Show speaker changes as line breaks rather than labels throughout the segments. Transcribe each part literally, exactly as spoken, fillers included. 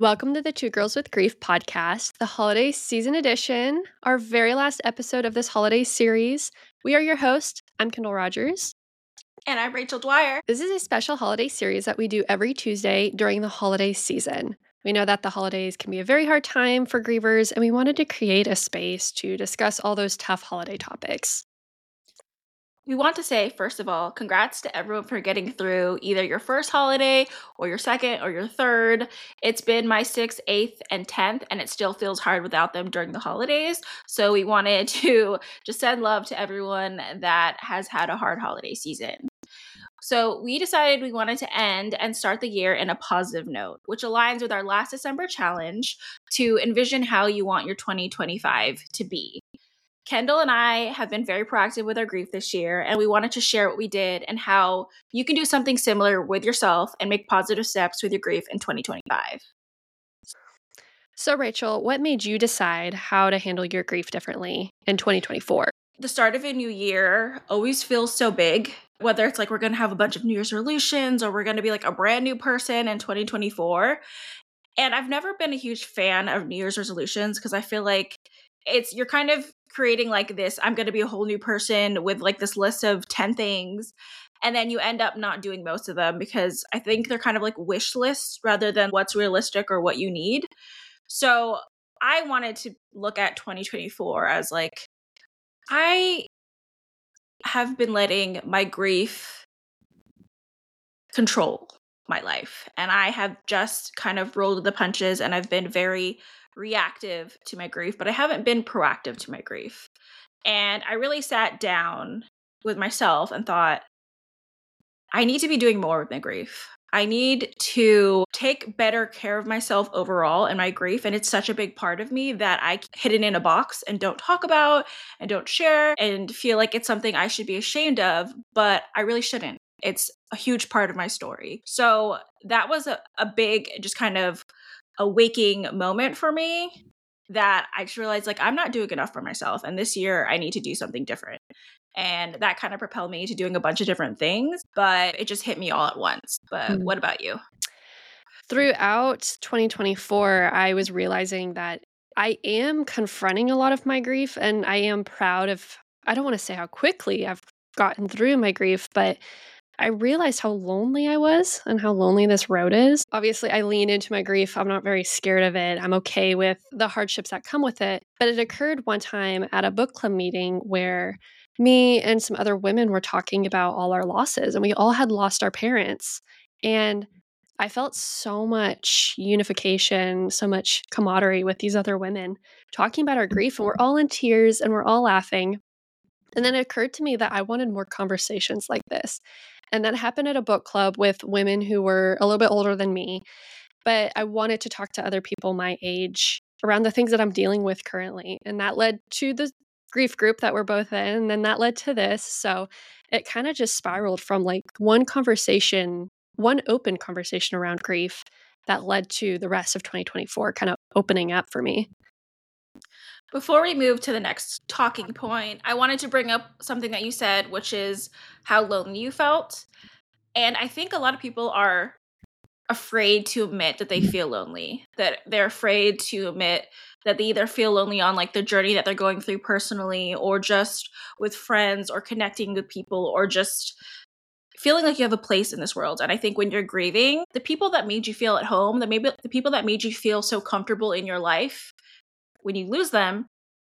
Welcome to the Two Girls with Grief podcast, the holiday season edition, our very last episode of this holiday series. We are your hosts. I'm Kendall Rogers.
And I'm Rachel Dwyer.
This is a special holiday series that we do every Tuesday during the holiday season. We know that the holidays can be a very hard time for grievers, and we wanted to create a space to discuss all those tough holiday topics.
We want to say, first of all, congrats to everyone for getting through either your first holiday or your second or your third. It's been my sixth, eighth, and tenth, and it still feels hard without them during the holidays. So we wanted to just send love to everyone that has had a hard holiday season. So we decided we wanted to end and start the year in a positive note, which aligns with our last December challenge to envision how you want your twenty twenty-five to be. Kendall and I have been very proactive with our grief this year, and we wanted to share what we did and how you can do something similar with yourself and make positive steps with your grief in twenty twenty-five.
So, Rachel, what made you decide how to handle your grief differently in twenty twenty-four?
The start of a new year always feels so big, whether it's like we're going to have a bunch of New Year's resolutions or we're going to be like a brand new person in twenty twenty-four. And I've never been a huge fan of New Year's resolutions because I feel like it's you're kind of creating like this, I'm going to be a whole new person with like this list of ten things. And then you end up not doing most of them because I think they're kind of like wish lists rather than what's realistic or what you need. So I wanted to look at twenty twenty-four as like, I have been letting my grief control my life. And I have just kind of rolled the punches and I've been very reactive to my grief, but I haven't been proactive to my grief. And I really sat down with myself and thought, I need to be doing more with my grief. I need to take better care of myself overall and my grief. And it's such a big part of me that I hidden in a box and don't talk about and don't share and feel like it's something I should be ashamed of, but I really shouldn't. It's a huge part of my story. So that was a, a big, just kind of a waking moment for me that I just realized like I'm not doing enough for myself. And this year I need to do something different. And that kind of propelled me to doing a bunch of different things, but it just hit me all at once. But mm. What about you?
Throughout twenty twenty-four, I was realizing that I am confronting a lot of my grief and I am proud of, I don't want to say how quickly I've gotten through my grief, but I realized how lonely I was and how lonely this road is. Obviously, I lean into my grief. I'm not very scared of it. I'm okay with the hardships that come with it. But it occurred one time at a book club meeting where me and some other women were talking about all our losses, and we all had lost our parents. And I felt so much unification, so much camaraderie with these other women talking about our grief, and we're all in tears and we're all laughing. And then it occurred to me that I wanted more conversations like this. And that happened at a book club with women who were a little bit older than me. But I wanted to talk to other people my age around the things that I'm dealing with currently. And that led to the grief group that we're both in. And then that led to this. So it kind of just spiraled from like one conversation, one open conversation around grief that led to the rest of twenty twenty-four kind of opening up for me.
Before we move to the next talking point, I wanted to bring up something that you said, which is how lonely you felt. And I think a lot of people are afraid to admit that they feel lonely, that they're afraid to admit that they either feel lonely on like the journey that they're going through personally or just with friends or connecting with people or just feeling like you have a place in this world. And I think when you're grieving, the people that made you feel at home, the maybe the people that made you feel so comfortable in your life, when you lose them,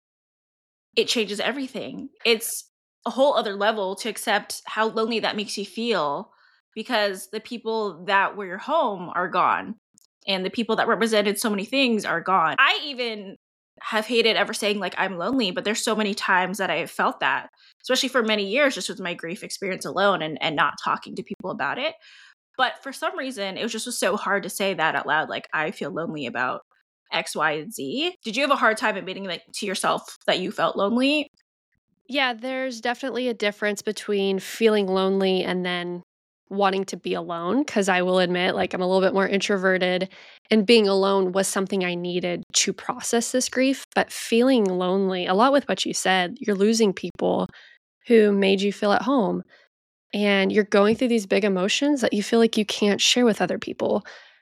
it changes everything. It's a whole other level to accept how lonely that makes you feel because the people that were your home are gone and the people that represented so many things are gone. I even have hated ever saying like I'm lonely, but there's so many times that I have felt that, especially for many years just with my grief experience alone and, and not talking to people about it. But for some reason, it was just was so hard to say that out loud. Like I feel lonely about X, Y, and Z. Did you have a hard time admitting like to yourself that you felt lonely?
Yeah, there's definitely a difference between feeling lonely and then wanting to be alone. Because I will admit, like I'm a little bit more introverted and being alone was something I needed to process this grief. But feeling lonely, a lot with what you said, you're losing people who made you feel at home. And you're going through these big emotions that you feel like you can't share with other people.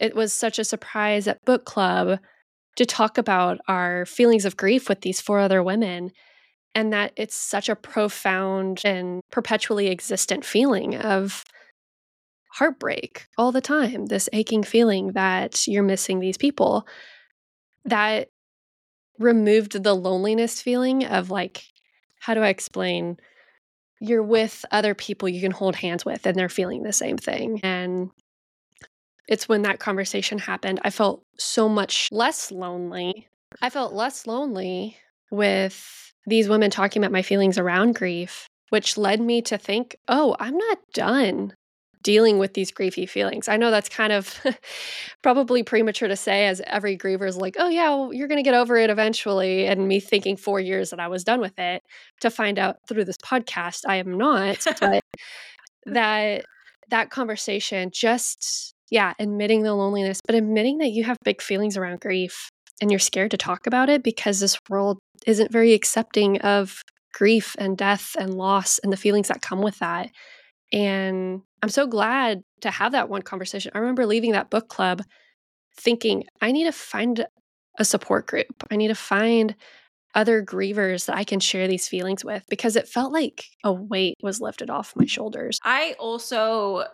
it was such a surprise at book club to talk about our feelings of grief with these four other women, and that it's such a profound and perpetually existent feeling of heartbreak all the time, this aching feeling that you're missing these people, that removed the loneliness feeling of like, how do I explain? You're with other people you can hold hands with and they're feeling the same thing. And it's when that conversation happened, I felt so much less lonely. I felt less lonely with these women talking about my feelings around grief, which led me to think, oh, I'm not done dealing with these griefy feelings. I know that's kind of probably premature to say, as every griever is like, oh yeah, well, you're going to get over it eventually. And me thinking four years that I was done with it, to find out through this podcast, I am not. But that that conversation, just, yeah, admitting the loneliness, but admitting that you have big feelings around grief and you're scared to talk about it because this world isn't very accepting of grief and death and loss and the feelings that come with that. And I'm so glad to have that one conversation. I remember leaving that book club thinking, I need to find a support group. I need to find other grievers that I can share these feelings with, because it felt like a weight was lifted off my shoulders.
I also,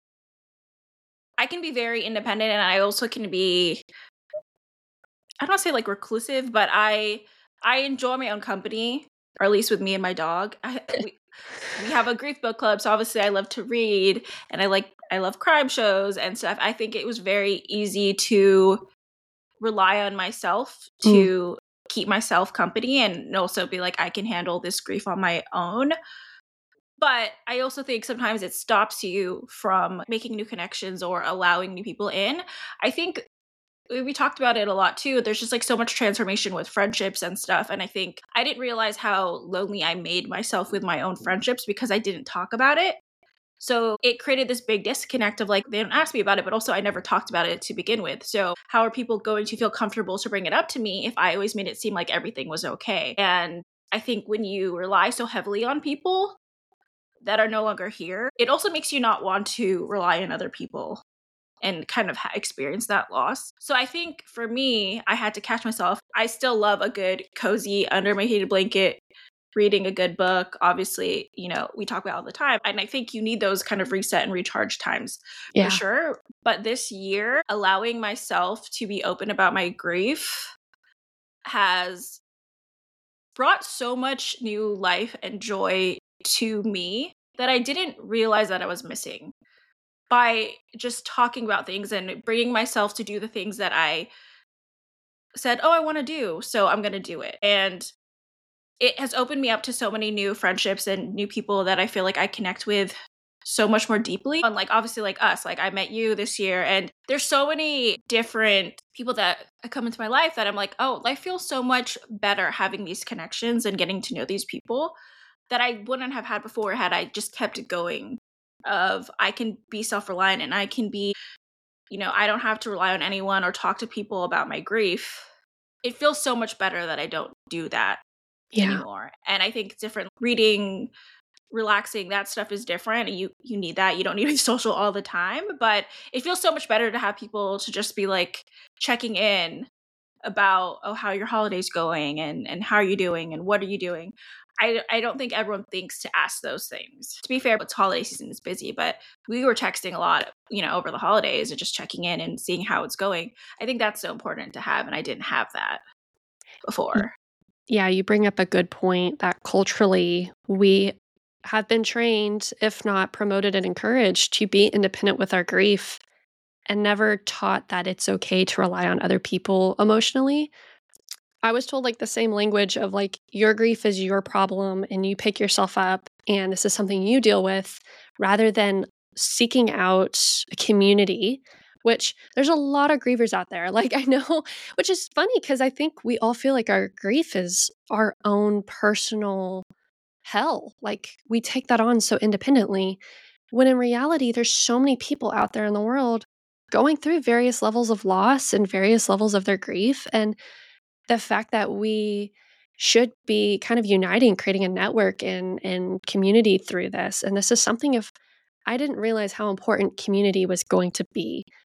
I can be very independent, and I also can be, I don't want to say like reclusive, but I, I enjoy my own company, or at least with me and my dog. I, we, we have a grief book club, so obviously I love to read, and I like, I love crime shows and stuff. I think it was very easy to rely on myself to mm. keep myself company, and also be like, I can handle this grief on my own. But I also think sometimes it stops you from making new connections or allowing new people in. I think we talked about it a lot too. There's just like so much transformation with friendships and stuff. And I think I didn't realize how lonely I made myself with my own friendships because I didn't talk about it. So it created this big disconnect of like, they don't ask me about it, but also I never talked about it to begin with. So how are people going to feel comfortable to bring it up to me if I always made it seem like everything was okay? And I think when you rely so heavily on people that are no longer here, it also makes you not want to rely on other people and kind of ha- experience that loss. So I think for me, I had to catch myself. I still love a good cozy under my heated blanket, reading a good book. Obviously, you know, we talk about it all the time. And I think you need those kind of reset and recharge times
yeah.
for sure. But this year, allowing myself to be open about my grief has brought so much new life and joy to me that I didn't realize that I was missing. By just talking about things and bringing myself to do the things that I said, oh, I want to do, so I'm going to do it. And it has opened me up to so many new friendships and new people that I feel like I connect with so much more deeply. And like, obviously like us, like I met you this year, and there's so many different people that come into my life that I'm like, oh, life feels so much better having these connections and getting to know these people that I wouldn't have had before had I just kept it going. Of I can be self-reliant and I can be, you know, I don't have to rely on anyone or talk to people about my grief. It feels so much better that I don't do that yeah. anymore. And I think different reading, relaxing, that stuff is different. You you need that. You don't need to be social all the time, but it feels so much better to have people to just be like checking in about, oh, how your holiday's going and and how are you doing and what are you doing. I, I don't think everyone thinks to ask those things. To be fair, it's holiday season, is busy, but we were texting a lot, you know, over the holidays and just checking in and seeing how it's going. I think that's so important to have, and I didn't have that before.
Yeah, you bring up a good point that culturally we have been trained, if not promoted and encouraged, to be independent with our grief and never taught that it's okay to rely on other people emotionally. I was told like the same language of like, your grief is your problem and you pick yourself up and this is something you deal with, rather than seeking out a community, which there's a lot of grievers out there. Like I know, which is funny because I think we all feel like our grief is our own personal hell. Like we take that on so independently, when in reality, there's so many people out there in the world going through various levels of loss and various levels of their grief. And the fact that we should be kind of uniting, creating a network and, and community through this. And this is something if I didn't realize how important community was going to be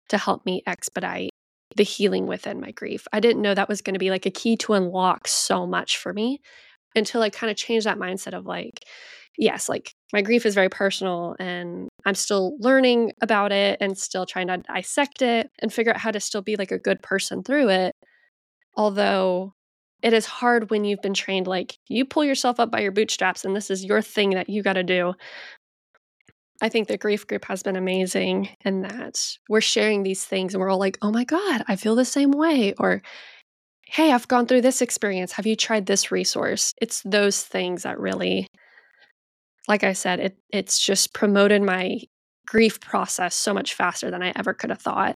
to help me expedite the healing within my grief. I didn't know that was going to be like a key to unlock so much for me until I kind of changed that mindset of like, yes, like my grief is very personal and I'm still learning about it and still trying to dissect it and figure out how to still be like a good person through it. Although it is hard when you've been trained, like you pull yourself up by your bootstraps and this is your thing that you got to do. I think the grief group has been amazing in that we're sharing these things and we're all like, oh my God, I feel the same way. Or, hey, I've gone through this experience. Have you tried this resource? It's those things that really, like I said, it it's just promoted my grief process so much faster than I ever could have thought.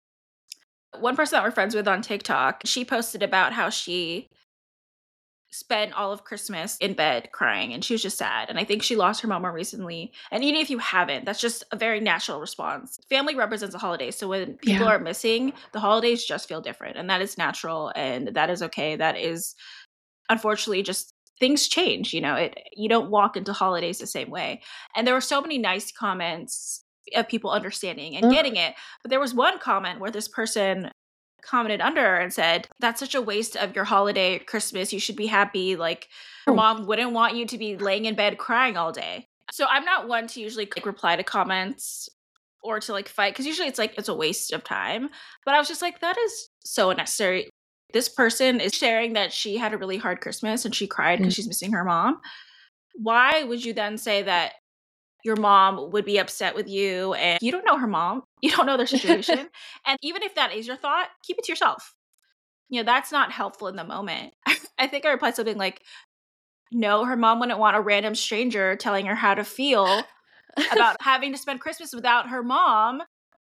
One person that we're friends with on TikTok, she posted about how she spent all of Christmas in bed crying and she was just sad. And I think she lost her mom more recently. And even if you haven't, that's just a very natural response. Family represents a holiday. So when people
Yeah.
are missing, the holidays just feel different. And that is natural and that is okay. That is unfortunately just things change, you know, it you don't walk into holidays the same way. And there were so many nice comments of people understanding and
Uh,
getting it. But there was one comment where this person commented under her and said, that's such a waste of your holiday, Christmas. You should be happy. Like, your
Oh.
mom wouldn't want you to be laying in bed crying all day. So I'm not one to usually like reply to comments or to like fight because usually it's like it's a waste of time. But I was just like, that is so unnecessary. This person is sharing that she had a really hard Christmas and she cried because
Mm.
she's missing her mom. Why would you then say that your mom would be upset with you and you don't know her mom? You don't know their situation. And even if that is your thought, keep it to yourself. You know, that's not helpful in the moment. I think I replied something like, no, her mom wouldn't want a random stranger telling her how to feel about having to spend Christmas without her mom.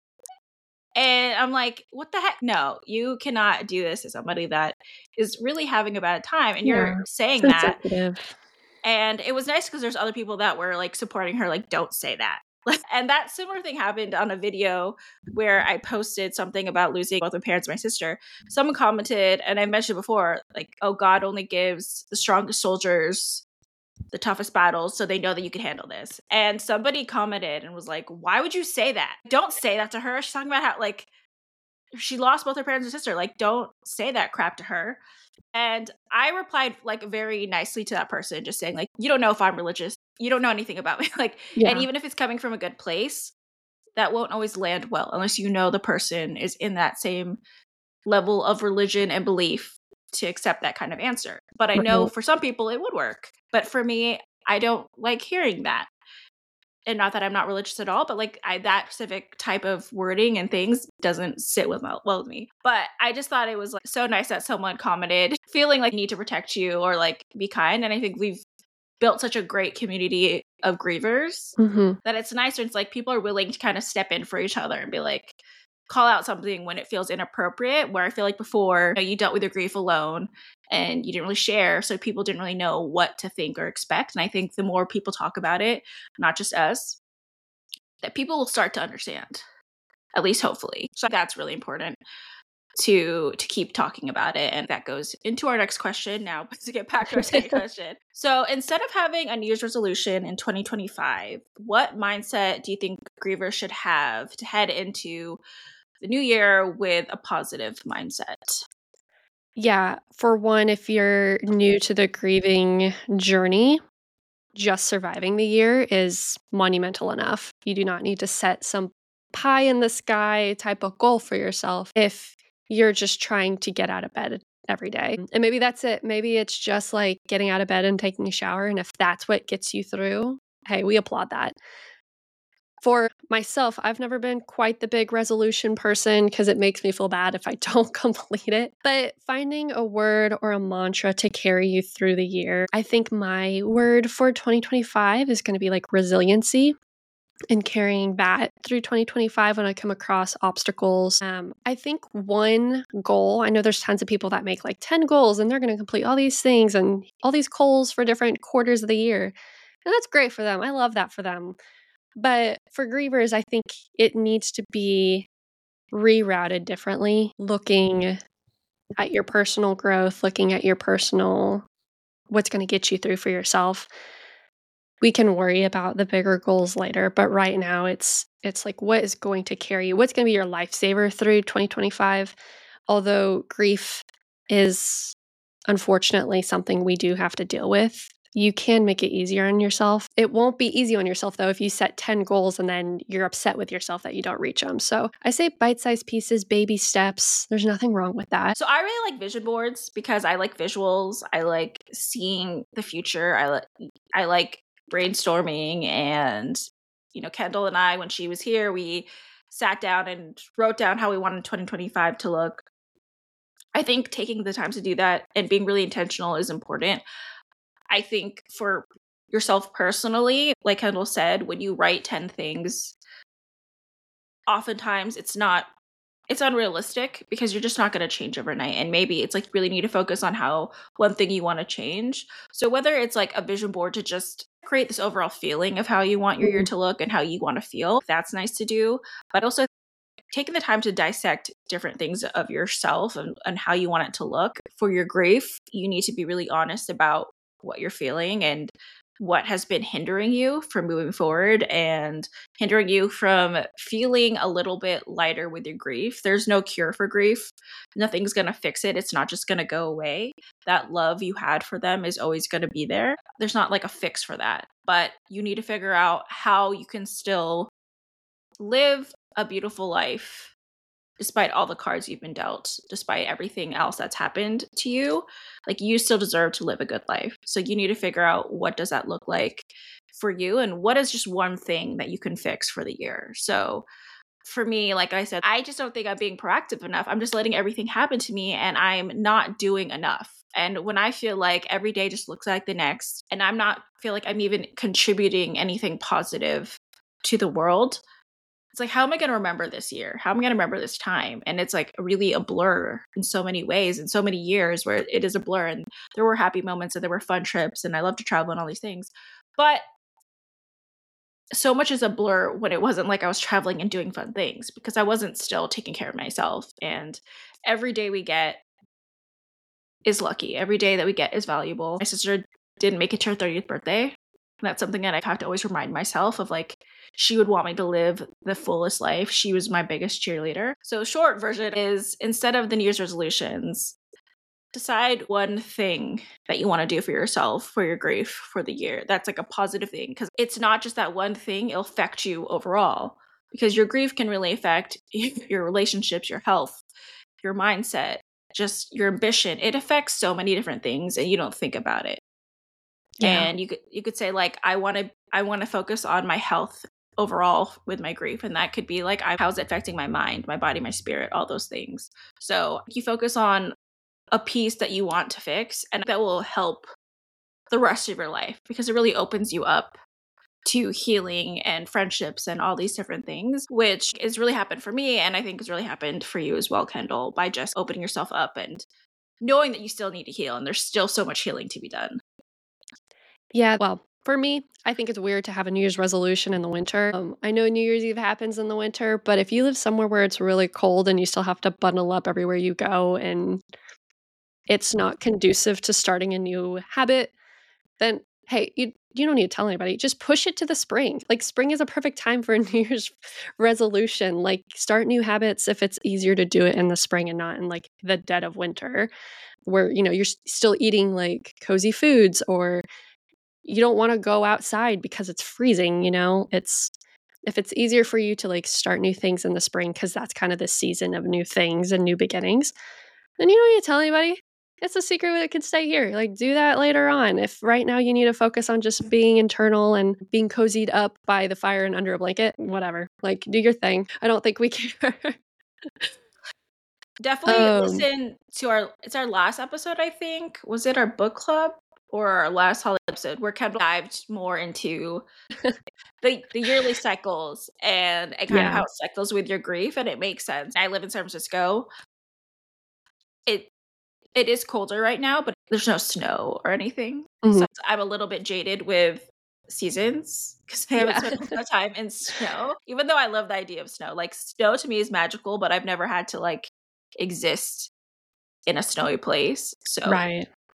And I'm like, what the heck? No, you cannot do this to somebody that is really having a bad time. And
Yeah.
you're saying that.
Sensitive.
And it was nice because there's other people that were like supporting her, like, don't say that. And that similar thing happened on a video where I posted something about losing both my parents and my sister. Someone commented, and I mentioned before, like, oh, God only gives the strongest soldiers the toughest battles so they know that you can handle this. And somebody commented and was like, why would you say that? Don't say that to her. She's talking about how, like, she lost both her parents and sister. Like, don't say that crap to her. And I replied like very nicely to that person, just saying like, you don't know if I'm religious. You don't know anything about me. Like,
Yeah.
and even if it's coming from a good place, that won't always land well unless you know the person is in that same level of religion and belief to accept that kind of answer. But I know
Right.
for some people it would work. But for me, I don't like hearing that. And not that I'm not religious at all, but like I, that specific type of wording and things doesn't sit with well, well with me. But I just thought it was like so nice that someone commented, feeling like need to protect you or like be kind. And I think we've built such a great community of grievers
Mm-hmm.
that it's nicer. It's like people are willing to kind of step in for each other and be like, call out something when it feels inappropriate. Where I feel like before, you know, you dealt with your grief alone and you didn't really share, so people didn't really know what to think or expect. And I think the more people talk about it, not just us, that people will start to understand, at least hopefully. So that's really important to to keep talking about it. And that goes into our next question now, to get back to our second question. So instead of having a New Year's resolution in twenty twenty-five, what mindset do you think grievers should have to head into the new year with a positive mindset?
Yeah. For one, if you're new to the grieving journey, just surviving the year is monumental enough. You do not need to set some pie in the sky type of goal for yourself if you're just trying to get out of bed every day. And maybe that's it. Maybe it's just like getting out of bed and taking a shower. And if that's what gets you through, hey, we applaud that. For myself, I've never been quite the big resolution person because it makes me feel bad if I don't complete it. But finding a word or a mantra to carry you through the year, I think my word for twenty twenty-five is going to be like resiliency and carrying that through twenty twenty-five when I come across obstacles. Um, I think one goal, I know there's tons of people that make like ten goals and they're going to complete all these things and all these goals for different quarters of the year. And that's great for them. I love that for them. But for grievers, I think it needs to be rerouted differently, looking at your personal growth, looking at your personal, what's going to get you through for yourself. We can worry about the bigger goals later, but right now it's it's like what is going to carry you? What's going to be your lifesaver through twenty twenty-five? Although grief is unfortunately something we do have to deal with, you can make it easier on yourself. It won't be easy on yourself, though, if you set ten goals and then you're upset with yourself that you don't reach them. So I say bite-sized pieces, baby steps. There's nothing wrong with that.
So I really like vision boards because I like visuals. I like seeing the future. I, li- I like brainstorming. And, you know, Kendall and I, when she was here, we sat down and wrote down how we wanted twenty twenty-five to look. I think taking the time to do that and being really intentional is important. I think for yourself personally, like Kendall said, when you write ten things, oftentimes it's not, it's unrealistic because you're just not going to change overnight. And maybe it's like really need to focus on how one thing you want to change. So whether it's like a vision board to just create this overall feeling of how you want your year to look and how you want to feel, that's nice to do. But also taking the time to dissect different things of yourself and, and how you want it to look. For your grief, you need to be really honest about what you're feeling and what has been hindering you from moving forward and hindering you from feeling a little bit lighter with your grief. There's no cure for grief. Nothing's going to fix it. It's not just going to go away. That love you had for them is always going to be there. There's not like a fix for that, but you need to figure out how you can still live a beautiful life despite all the cards you've been dealt, despite everything else that's happened to you. Like, you still deserve to live a good life. So you need to figure out, what does that look like for you, and what is just one thing that you can fix for the year. So for me, like I said, I just don't think I'm being proactive enough. I'm just letting everything happen to me and I'm not doing enough. And when I feel like every day just looks like the next and I'm not feel like I'm even contributing anything positive to the world, it's like, how am I going to remember this year? How am I going to remember this time? And it's like really a blur in so many ways, in so many years where it is a blur. And there were happy moments and there were fun trips and I love to travel and all these things. But so much is a blur when it wasn't like I was traveling and doing fun things, because I wasn't still taking care of myself. And every day we get is lucky. Every day that we get is valuable. My sister didn't make it to her thirtieth birthday. And that's something that I have to always remind myself of. Like, she would want me to live the fullest life. She was my biggest cheerleader. So short version is, instead of the New Year's resolutions, decide one thing that you want to do for yourself, for your grief, for the year. That's like a positive thing, because it's not just that one thing. It'll affect you overall, because your grief can really affect your relationships, your health, your mindset, just your ambition. It affects so many different things and you don't think about it. Yeah. And you could you could say, like, I want to I want to focus on my health overall with my grief, and that could be like, how's it affecting my mind, my body, my spirit, all those things. So you focus on a piece that you want to fix, and that will help the rest of your life, because it really opens you up to healing and friendships and all these different things, which has really happened for me, and I think has really happened for you as well, Kendall, by just opening yourself up and knowing that you still need to heal and there's still so much healing to be done.
Yeah, well, for me, I think it's weird to have a New Year's resolution in the winter. Um, I know New Year's Eve happens in the winter, but if you live somewhere where it's really cold and you still have to bundle up everywhere you go and it's not conducive to starting a new habit, then hey, you you don't need to tell anybody. Just push it to the spring. Like, spring is a perfect time for a New Year's resolution. Like, start new habits if it's easier to do it in the spring and not in like the dead of winter, where, you know, you're s- still eating like cozy foods, or you don't want to go outside because it's freezing, you know? It's if it's easier for you to like start new things in the spring, because that's kind of the season of new things and new beginnings, then you don't need to tell anybody. It's a secret that can stay here. Like, do that later on. If right now you need to focus on just being internal and being cozied up by the fire and under a blanket, whatever. Like, do your thing. I don't think we care.
Definitely
um,
listen to our, it's our last episode, I think. Was it our book club or our last holiday episode, where Kendall dived more into the, the yearly cycles and, and kind
yeah.
of how it cycles with your grief. And it makes sense. I live in San Francisco. It It is colder right now, but there's no snow or anything.
Mhm.
So I'm a little bit jaded with seasons because I haven't
Yeah.
spent a lot of time in snow, even though I love the idea of snow. Like, snow to me is magical, but I've never had to like exist in a snowy place. So
Right.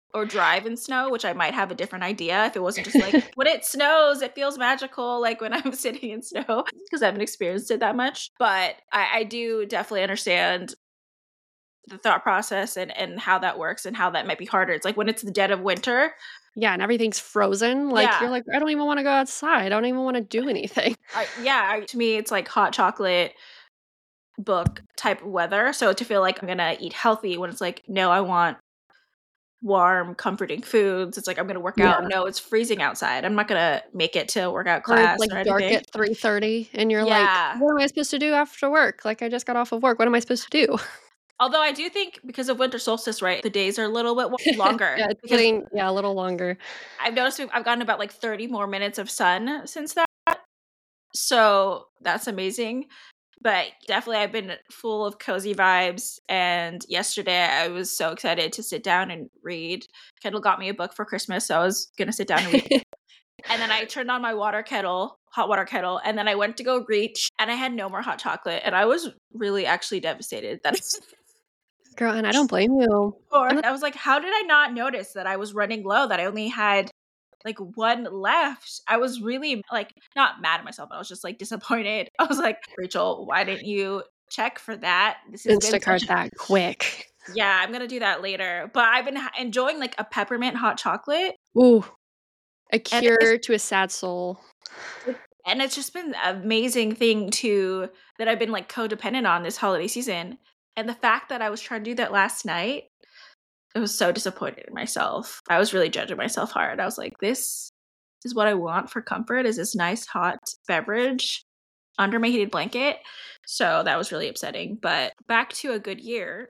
or drive in snow, which I might have a different idea if it wasn't just like, when it snows, it feels magical, like when I'm sitting in snow, because I haven't experienced it that much. But I, I do definitely understand the thought process and, and how that works and how that might be harder. It's like when it's the dead of winter.
Yeah, and everything's frozen. Like,
Yeah.
you're like, I don't even want to go outside. I don't even want to do anything.
I, yeah, I, to me, it's like hot chocolate book type of weather. So to feel like I'm going to eat healthy when it's like, no, I want warm, comforting foods. It's like, I'm going to work
Yeah.
out. No, it's freezing outside. I'm not going to make it to workout
Or
class
it's
or
like dark
anything.
at three thirty, and you're
Yeah.
like, what am I supposed to do after work? Like, I just got off of work. What am I supposed to do?
Although I do think because of winter solstice, right, the days are a little bit wa- longer.
Yeah, it's
because
getting, yeah, a little longer.
I've noticed we've- I've gotten about like thirty more minutes of sun since that. So that's amazing. But definitely I've been full of cozy vibes. And yesterday I was so excited to sit down and read. Kendall got me a book for Christmas, so I was going to sit down and read. And then I turned on my water kettle, hot water kettle, and then I went to go reach, and I had no more hot chocolate. And I was really actually devastated that
Girl, and I don't blame you.
or
And
I was like, how did I not notice that I was running low, that I only had like one left? I was really like not mad at myself, but I was just like disappointed. I was like, Rachel, why didn't you check for that? This has been
Instacart
such-
that quick.
Yeah, I'm gonna do that later. But I've been ha- enjoying like a peppermint hot chocolate,
Ooh, a
And
cure to a sad soul.
and it's just been an amazing thing to that I've been like codependent on this holiday season. And the fact that I was trying to do that last night, I was so disappointed in myself. I was really judging myself hard. I was like, this is what I want for comfort, is this nice hot beverage under my heated blanket. So that was really upsetting. But back to a good year.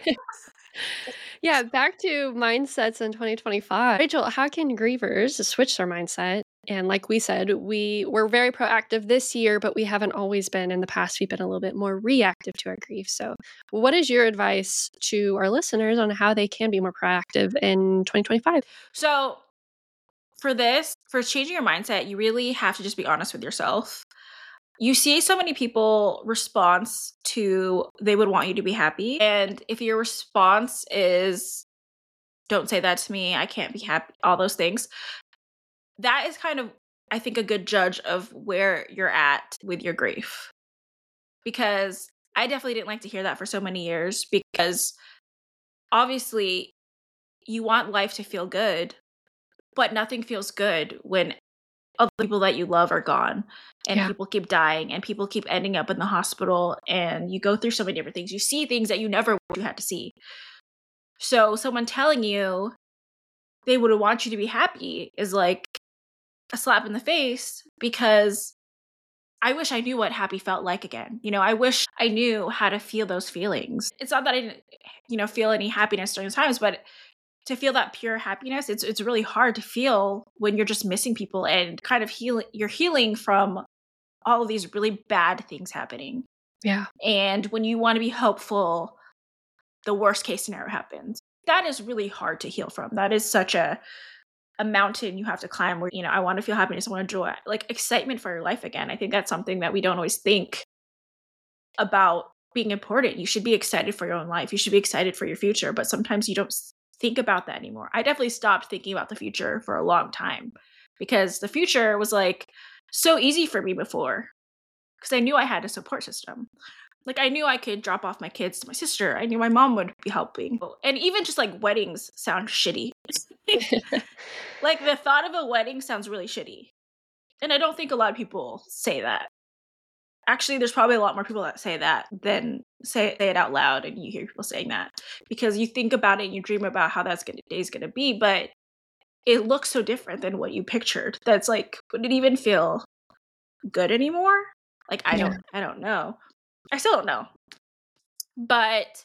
Yeah, back to mindsets in twenty twenty-five. Rachel, how can grievers switch their mindset? And like we said, we were very proactive this year, but we haven't always been. In the past, we've been a little bit more reactive to our grief. So what is your advice to our listeners on how they can be more proactive in twenty twenty-five?
So for this, for changing your mindset, you really have to just be honest with yourself. You see so many people response to they would want you to be happy. And if your response is, don't say that to me, I can't be happy, all those things, that is kind of, I think, a good judge of where you're at with your grief. Because I definitely didn't like to hear that for so many years, because obviously you want life to feel good, but nothing feels good when other people that you love are gone, and
Yeah.
people keep dying, and people keep ending up in the hospital, and you go through so many different things. You see things that you never wish you had to see. So someone telling you they would want you to be happy is like a slap in the face, because I wish I knew what happy felt like again. You know, I wish I knew how to feel those feelings. It's not that I didn't, you know, feel any happiness during those times, but to feel that pure happiness, it's it's really hard to feel when you're just missing people and kind of healing. You're healing from all of these really bad things happening.
Yeah.
And when you want to be hopeful, the worst case scenario happens. That is really hard to heal from. That is such a a mountain you have to climb, where, you know, I want to feel happiness, I want to joy, like excitement for your life again. I think that's something that we don't always think about being important. You should be excited for your own life. You should be excited for your future, but sometimes you don't think about that anymore. I definitely stopped thinking about the future for a long time, because the future was like so easy for me before, because I knew I had a support system. Like, I knew I could drop off my kids to my sister. I knew my mom would be helping. And even just like weddings sound shitty. Like, the thought of a wedding sounds really shitty. And I don't think a lot of people say that. Actually, there's probably a lot more people that say that than say, say it out loud, and you hear people saying that, because you think about it and you dream about how that's gonna day's gonna be, but it looks so different than what you pictured. That's like, would it even feel good anymore? Like, I
Yeah.
don't I don't know. I still don't know. But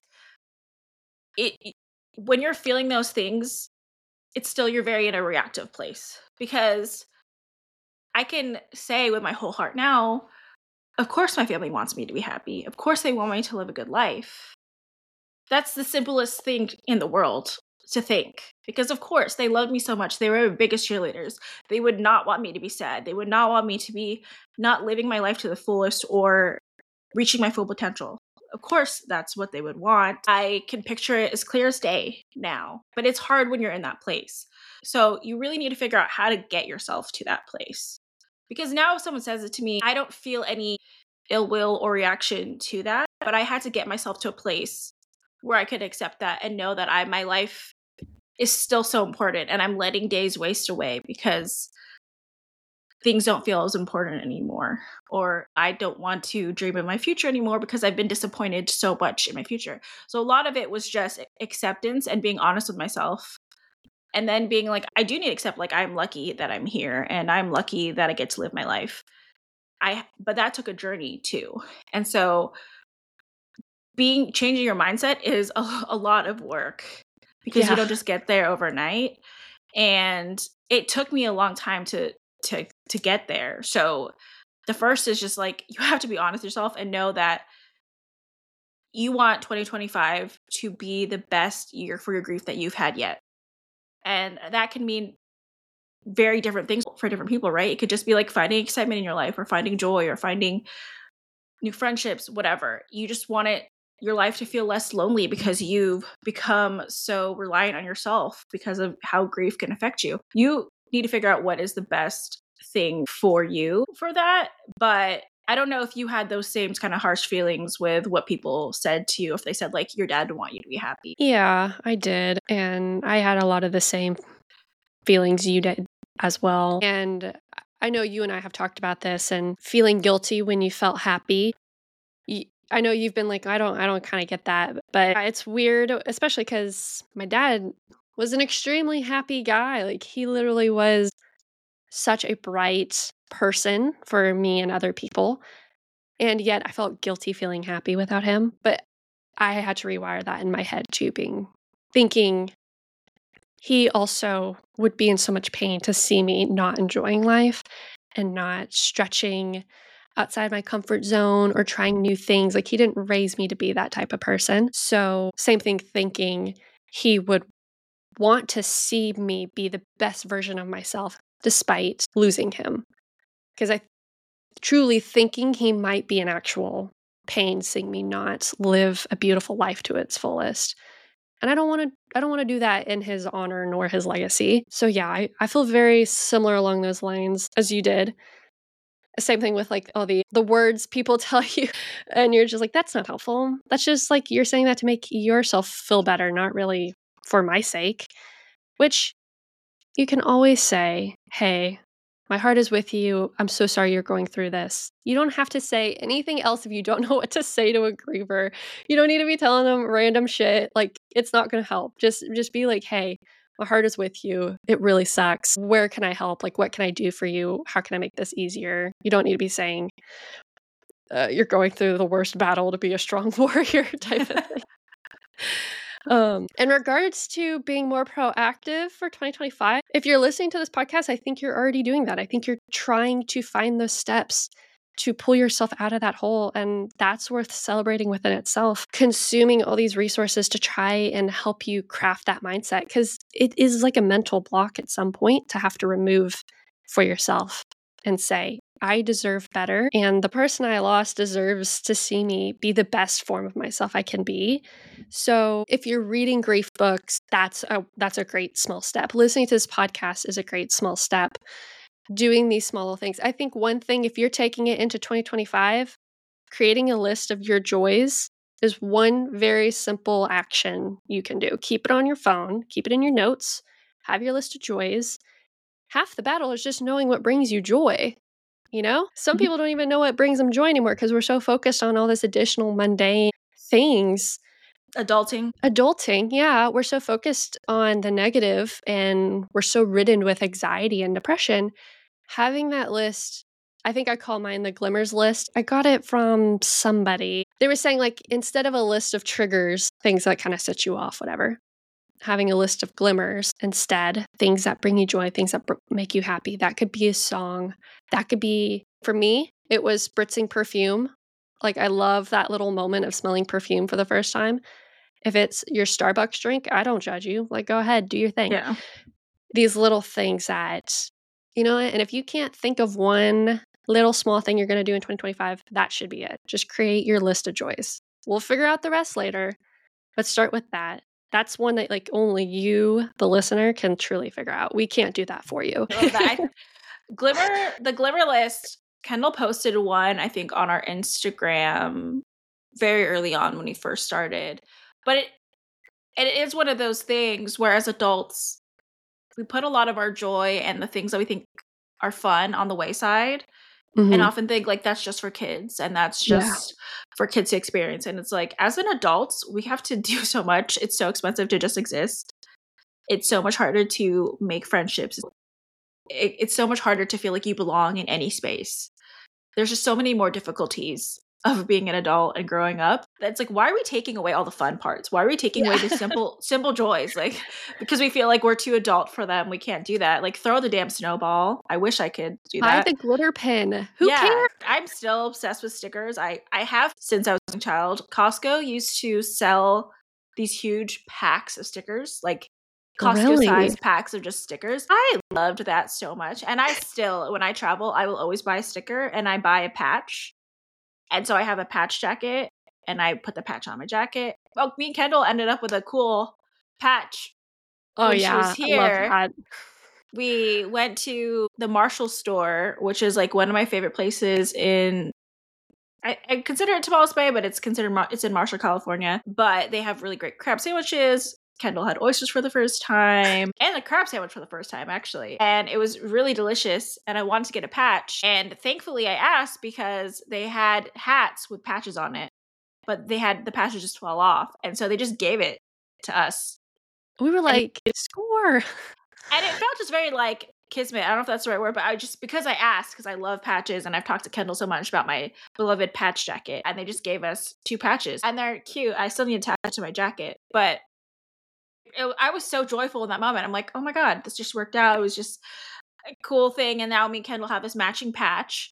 it when you're feeling those things, it's still, you're very in a reactive place, because I can say with my whole heart now, of course my family wants me to be happy. Of course they want me to live a good life. That's the simplest thing in the world to think, because of course they loved me so much. They were my biggest cheerleaders. They would not want me to be sad. They would not want me to be not living my life to the fullest or reaching my full potential. of course, that's what they would want. I can picture it as clear as day now, but it's hard when you're in that place. So you really need to figure out how to get yourself to that place. Because now if someone says it to me, I don't feel any ill will or reaction to that, but I had to get myself to a place where I could accept that and know that I my life is still so important and I'm letting days waste away because things don't feel as important anymore, or I don't want to dream of my future anymore because I've been disappointed so much in my future. So a lot of it was just acceptance and being honest with myself. And then being like, I do need to accept, like, I'm lucky that I'm here and I'm lucky that I get to live my life. I, but that took a journey too. And so being, changing your mindset is a, a lot of work because
Yeah.
you don't just get there overnight. And it took me a long time to, to, to get there. So the first is just like, you have to be honest with yourself and know that you want twenty twenty-five to be the best year for your grief that you've had yet. And that can mean very different things for different people, right? It could just be like finding excitement in your life or finding joy or finding new friendships, whatever. You just want it, your life to feel less lonely because you've become so reliant on yourself because of how grief can affect you. You need to figure out what is the best thing for you for that. But I don't know if you had those same kind of harsh feelings with what people said to you, if they said like your dad would want you to be happy.
Yeah, I did. And I had a lot of the same feelings you did as well. And I know you and I have talked about this and feeling guilty when you felt happy. I know you've been like, I don't, I don't kind of get that, but it's weird, especially because my dad was an extremely happy guy. Like he literally was such a bright person for me and other people. And yet I felt guilty feeling happy without him. But I had to rewire that in my head too, being thinking he also would be in so much pain to see me not enjoying life and not stretching outside my comfort zone or trying new things. Like he didn't raise me to be that type of person. So same thing, thinking he would want to see me be the best version of myself despite losing him. Because I truly thinking he might be in actual pain seeing me not live a beautiful life to its fullest. And I don't want to I don't want to do that in his honor nor his legacy. So yeah, I, I feel very similar along those lines as you did. Same thing with like all the the words people tell you and you're just like, that's not helpful. That's just like you're saying that to make yourself feel better, not really for my sake. Which you can always say, hey, my heart is with you. I'm so sorry you're going through this. You don't have to say anything else if you don't know what to say to a griever. You don't need to be telling them random shit. Like, it's not going to help. Just just be like, hey, my heart is with you. It really sucks. Where can I help? Like, what can I do for you? How can I make this easier? You don't need to be saying uh, you're going through the worst battle to be a strong warrior type of thing. Um, in regards to being more proactive for twenty twenty-five, if you're listening to this podcast, I think you're already doing that. I think you're trying to find those steps to pull yourself out of that hole. And that's worth celebrating within itself. Consuming all these resources to try and help you craft that mindset, because it is like a mental block at some point to have to remove for yourself and say, I deserve better. And the person I lost deserves to see me be the best form of myself I can be. So if you're reading grief books, that's a, that's a great small step. Listening to this podcast is a great small step. Doing these small things. I think one thing, if you're taking it into twenty twenty-five, creating a list of your joys is one very simple action you can do. Keep it on your phone, keep it in your notes, have your list of joys. Half the battle is just knowing what brings you joy. You know, some
Mhm.
people don't even know what brings them joy anymore because we're so focused on all this additional mundane things.
Adulting.
Adulting, yeah. We're so focused on the negative and we're so ridden with anxiety and depression. Having that list, I think I call mine the glimmers list. I got it from somebody. They were saying, like, instead of a list of triggers, things that kind of set you off, whatever, having a list of glimmers instead, things that bring you joy, things that br- make you happy. That could be a song. That could be, for me, it was spritzing perfume. Like, I love that little moment of smelling perfume for the first time. If it's your Starbucks drink, I don't judge you. Like, go ahead, do your thing.
Yeah.
These little things that, you know, and if you can't think of one little small thing you're going to do in twenty twenty-five, that should be it. Just create your list of joys. We'll figure out the rest later. But start with that. That's one that like only you, the listener, can truly figure out. We can't do that for you.
I love that. I, Glimmer, the Glimmer list, Kendall posted one, I think, on our Instagram very early on when we first started. But it it is one of those things where as adults, we put a lot of our joy and the things that we think are fun on the wayside.
Mhm.
And often think like that's just for kids and that's just yeah. for kids to experience. And it's like, as an adult, we have to do so much. It's so expensive to just exist. It's so much harder to make friendships. It, it's so much harder to feel like you belong in any space. There's just so many more difficulties of being an adult and growing up. It's like, why are we taking away all the fun parts? Why are we taking yeah. away the simple, simple joys? Like, because we feel like we're too adult for them. We can't do that. Like, throw the damn snowball. I wish I could do that.
Buy the glitter pin. Who
yeah,
cares?
I'm still obsessed with stickers. I, I have since I was a child. Costco used to sell these huge packs of stickers, like Costco
really?
size packs of just stickers. I loved that so much. And I still, when I travel, I will always buy a sticker and I buy a patch. And so I have a patch jacket and I put the patch on my jacket. Well, me and Kendall ended up with a cool patch.
Oh,
when
yeah.
She was here.
I love that.
We went to the Marshall store, which is like one of my favorite places in, I, I consider it Tomales Bay, but it's considered, it's in Marshall, California. But they have really great crab sandwiches. Kendall had oysters for the first time and a crab sandwich for the first time, actually. And it was really delicious. And I wanted to get a patch. And thankfully I asked because they had hats with patches on it, but they had the patches just fall off. And so they just gave it to us.
We were like,
and,
score.
And it felt just very like kismet. I don't know if that's the right word, but I just, because I asked, because I love patches and I've talked to Kendall so much about my beloved patch jacket. And they just gave us two patches and they're cute. I still need to attach to my jacket, but It, I was so joyful in that moment. I'm like, oh my God, this just worked out. It was just a cool thing. And now me and Kendall have this matching patch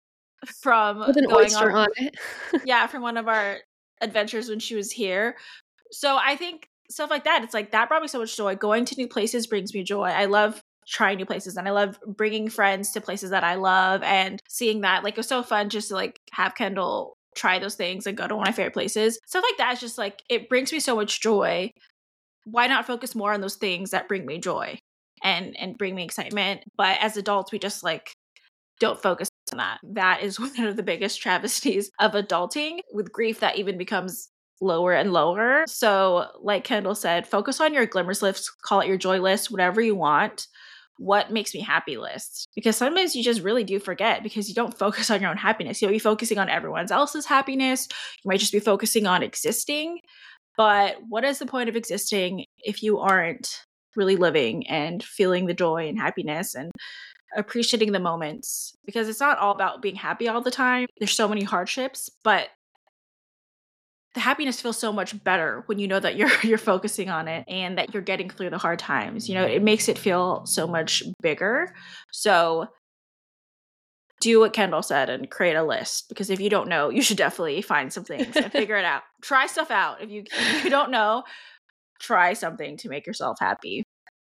from
with an
going
oyster
on,
on it.
yeah, from one of our adventures when she was here. So I think stuff like that, it's like that brought me so much joy. Going to new places brings me joy. I love trying new places and I love bringing friends to places that I love and seeing that. Like, it was so fun just to like have Kendall try those things and go to one of my favorite places. Stuff like that is just like, it brings me so much joy. Why not focus more on those things that bring me joy and and bring me excitement? But as adults, we just like don't focus on that. That is one of the biggest travesties of adulting, with grief that even becomes lower and lower. So like Kendall said, focus on your glimmers list, call it your joy list, whatever you want. What makes me happy list? Because sometimes you just really do forget because you don't focus on your own happiness. You'll be focusing on everyone else's happiness. You might just be focusing on existing. But what is the point of existing if you aren't really living and feeling the joy and happiness and appreciating the moments? Because it's not all about being happy all the time. There's so many hardships, but the happiness feels so much better when you know that you're you're focusing on it and that you're getting through the hard times. You know, it makes it feel so much bigger. So do what Kendall said and create a list, because if you don't know, you should definitely find some things and figure it out. Try stuff out. If you, if you don't know, try something to make yourself happy.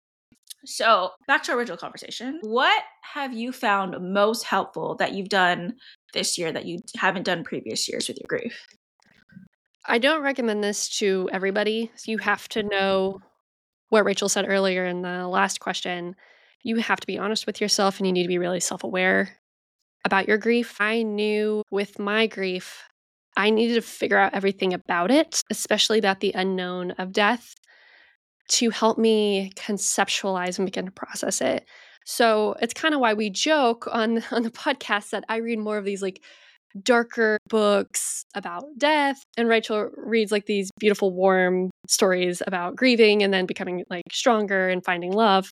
So back to our original conversation. What have you found most helpful that you've done this year that you haven't done previous years with your grief?
I don't recommend this to everybody. You have to know what Rachel said earlier in the last question. You have to be honest with yourself and you need to be really self-aware about your grief. I knew with my grief, I needed to figure out everything about it, especially about the unknown of death, to help me conceptualize and begin to process it. So it's kind of why we joke on, on the podcast that I read more of these like darker books about death, and Rachel reads like these beautiful, warm stories about grieving and then becoming like stronger and finding love.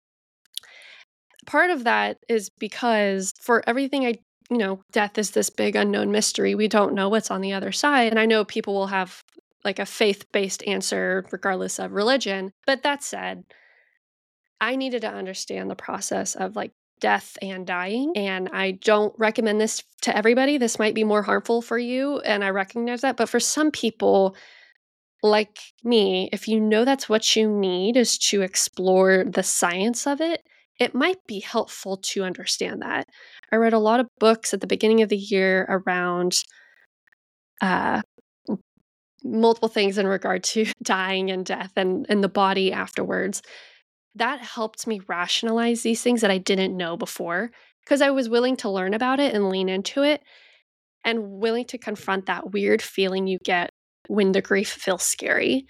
Part of that is because for everything I you know, death is this big unknown mystery. We don't know what's on the other side. And I know people will have like a faith-based answer regardless of religion. But that said, I needed to understand the process of like death and dying. And I don't recommend this to everybody. This might be more harmful for you. And I recognize that. But for some people like me, if you know that's what you need is to explore the science of it, it might be helpful to understand that. I read a lot of books at the beginning of the year around uh, multiple things in regard to dying and death and, and the body afterwards. That helped me rationalize these things that I didn't know before because I was willing to learn about it and lean into it and willing to confront that weird feeling you get when the grief feels scary.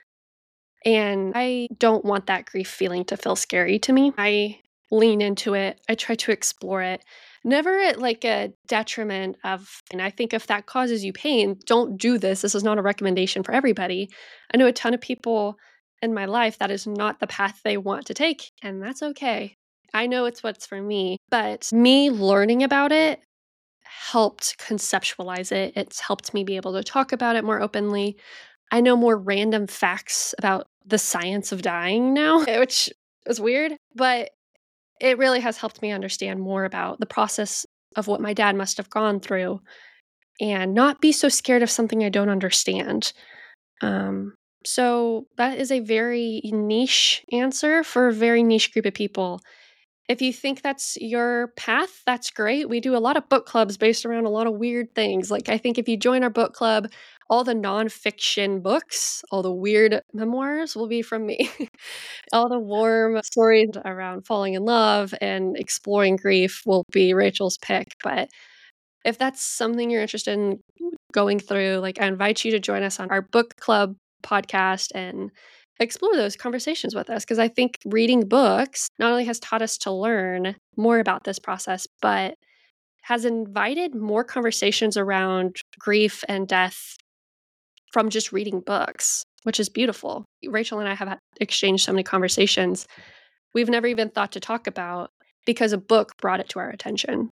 And I don't want that grief feeling to feel scary to me. I lean into it. I try to explore it. Never at like a detriment of, and I think if that causes you pain, don't do this. This is not a recommendation for everybody. I know a ton of people in my life that is not the path they want to take, and that's okay. I know it's what's for me, but me learning about it helped conceptualize it. It's helped me be able to talk about it more openly. I know more random facts about the science of dying now, which is weird, but it really has helped me understand more about the process of what my dad must have gone through and not be so scared of something I don't understand. Um, so that is a very niche answer for a very niche group of people. If you think that's your path, that's great. We do a lot of book clubs based around a lot of weird things. Like, I think if you join our book club, all the nonfiction books, all the weird memoirs will be from me. All the warm stories around falling in love and exploring grief will be Rachel's pick. But if that's something you're interested in going through, like, I invite you to join us on our book club podcast and explore those conversations with us, because I think reading books not only has taught us to learn more about this process, but has invited more conversations around grief and death from just reading books, which is beautiful. Rachel and I have had exchanged so many conversations we've never even thought to talk about because a book brought it to our attention.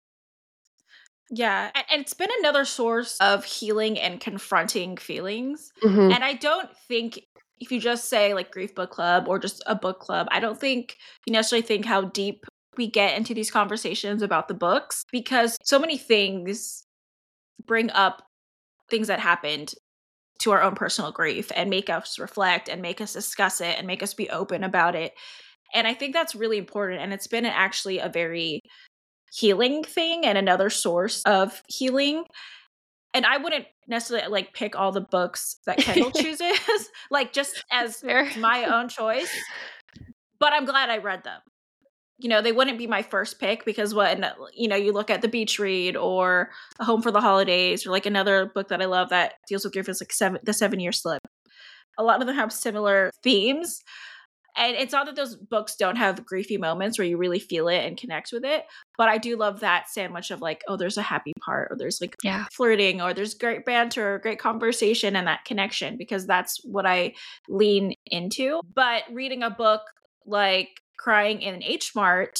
Yeah, and it's been another source of healing and confronting feelings.
Mm-hmm.
And I don't think if you just say like grief book club or just a book club, I don't think you necessarily think how deep we get into these conversations about the books, because so many things bring up things that happened to our own personal grief and make us reflect and make us discuss it and make us be open about it. And I think that's really important. And it's been actually a very healing thing and another source of healing. And I wouldn't necessarily like pick all the books that Kendall chooses, like just as
Fair.
my own choice. But I'm glad I read them. You know, they wouldn't be my first pick because when, you know, you look at The Beach Read or A Home for the Holidays or like another book that I love that deals with grief is like seven, The Seven Year Slip. A lot of them have similar themes. And it's not that those books don't have griefy moments where you really feel it and connect with it. But I do love that sandwich of like, oh, there's a happy part, or there's like
yeah.
flirting, or there's great banter, or great conversation, and that connection, because that's what I lean into. But reading a book like Crying in H Mart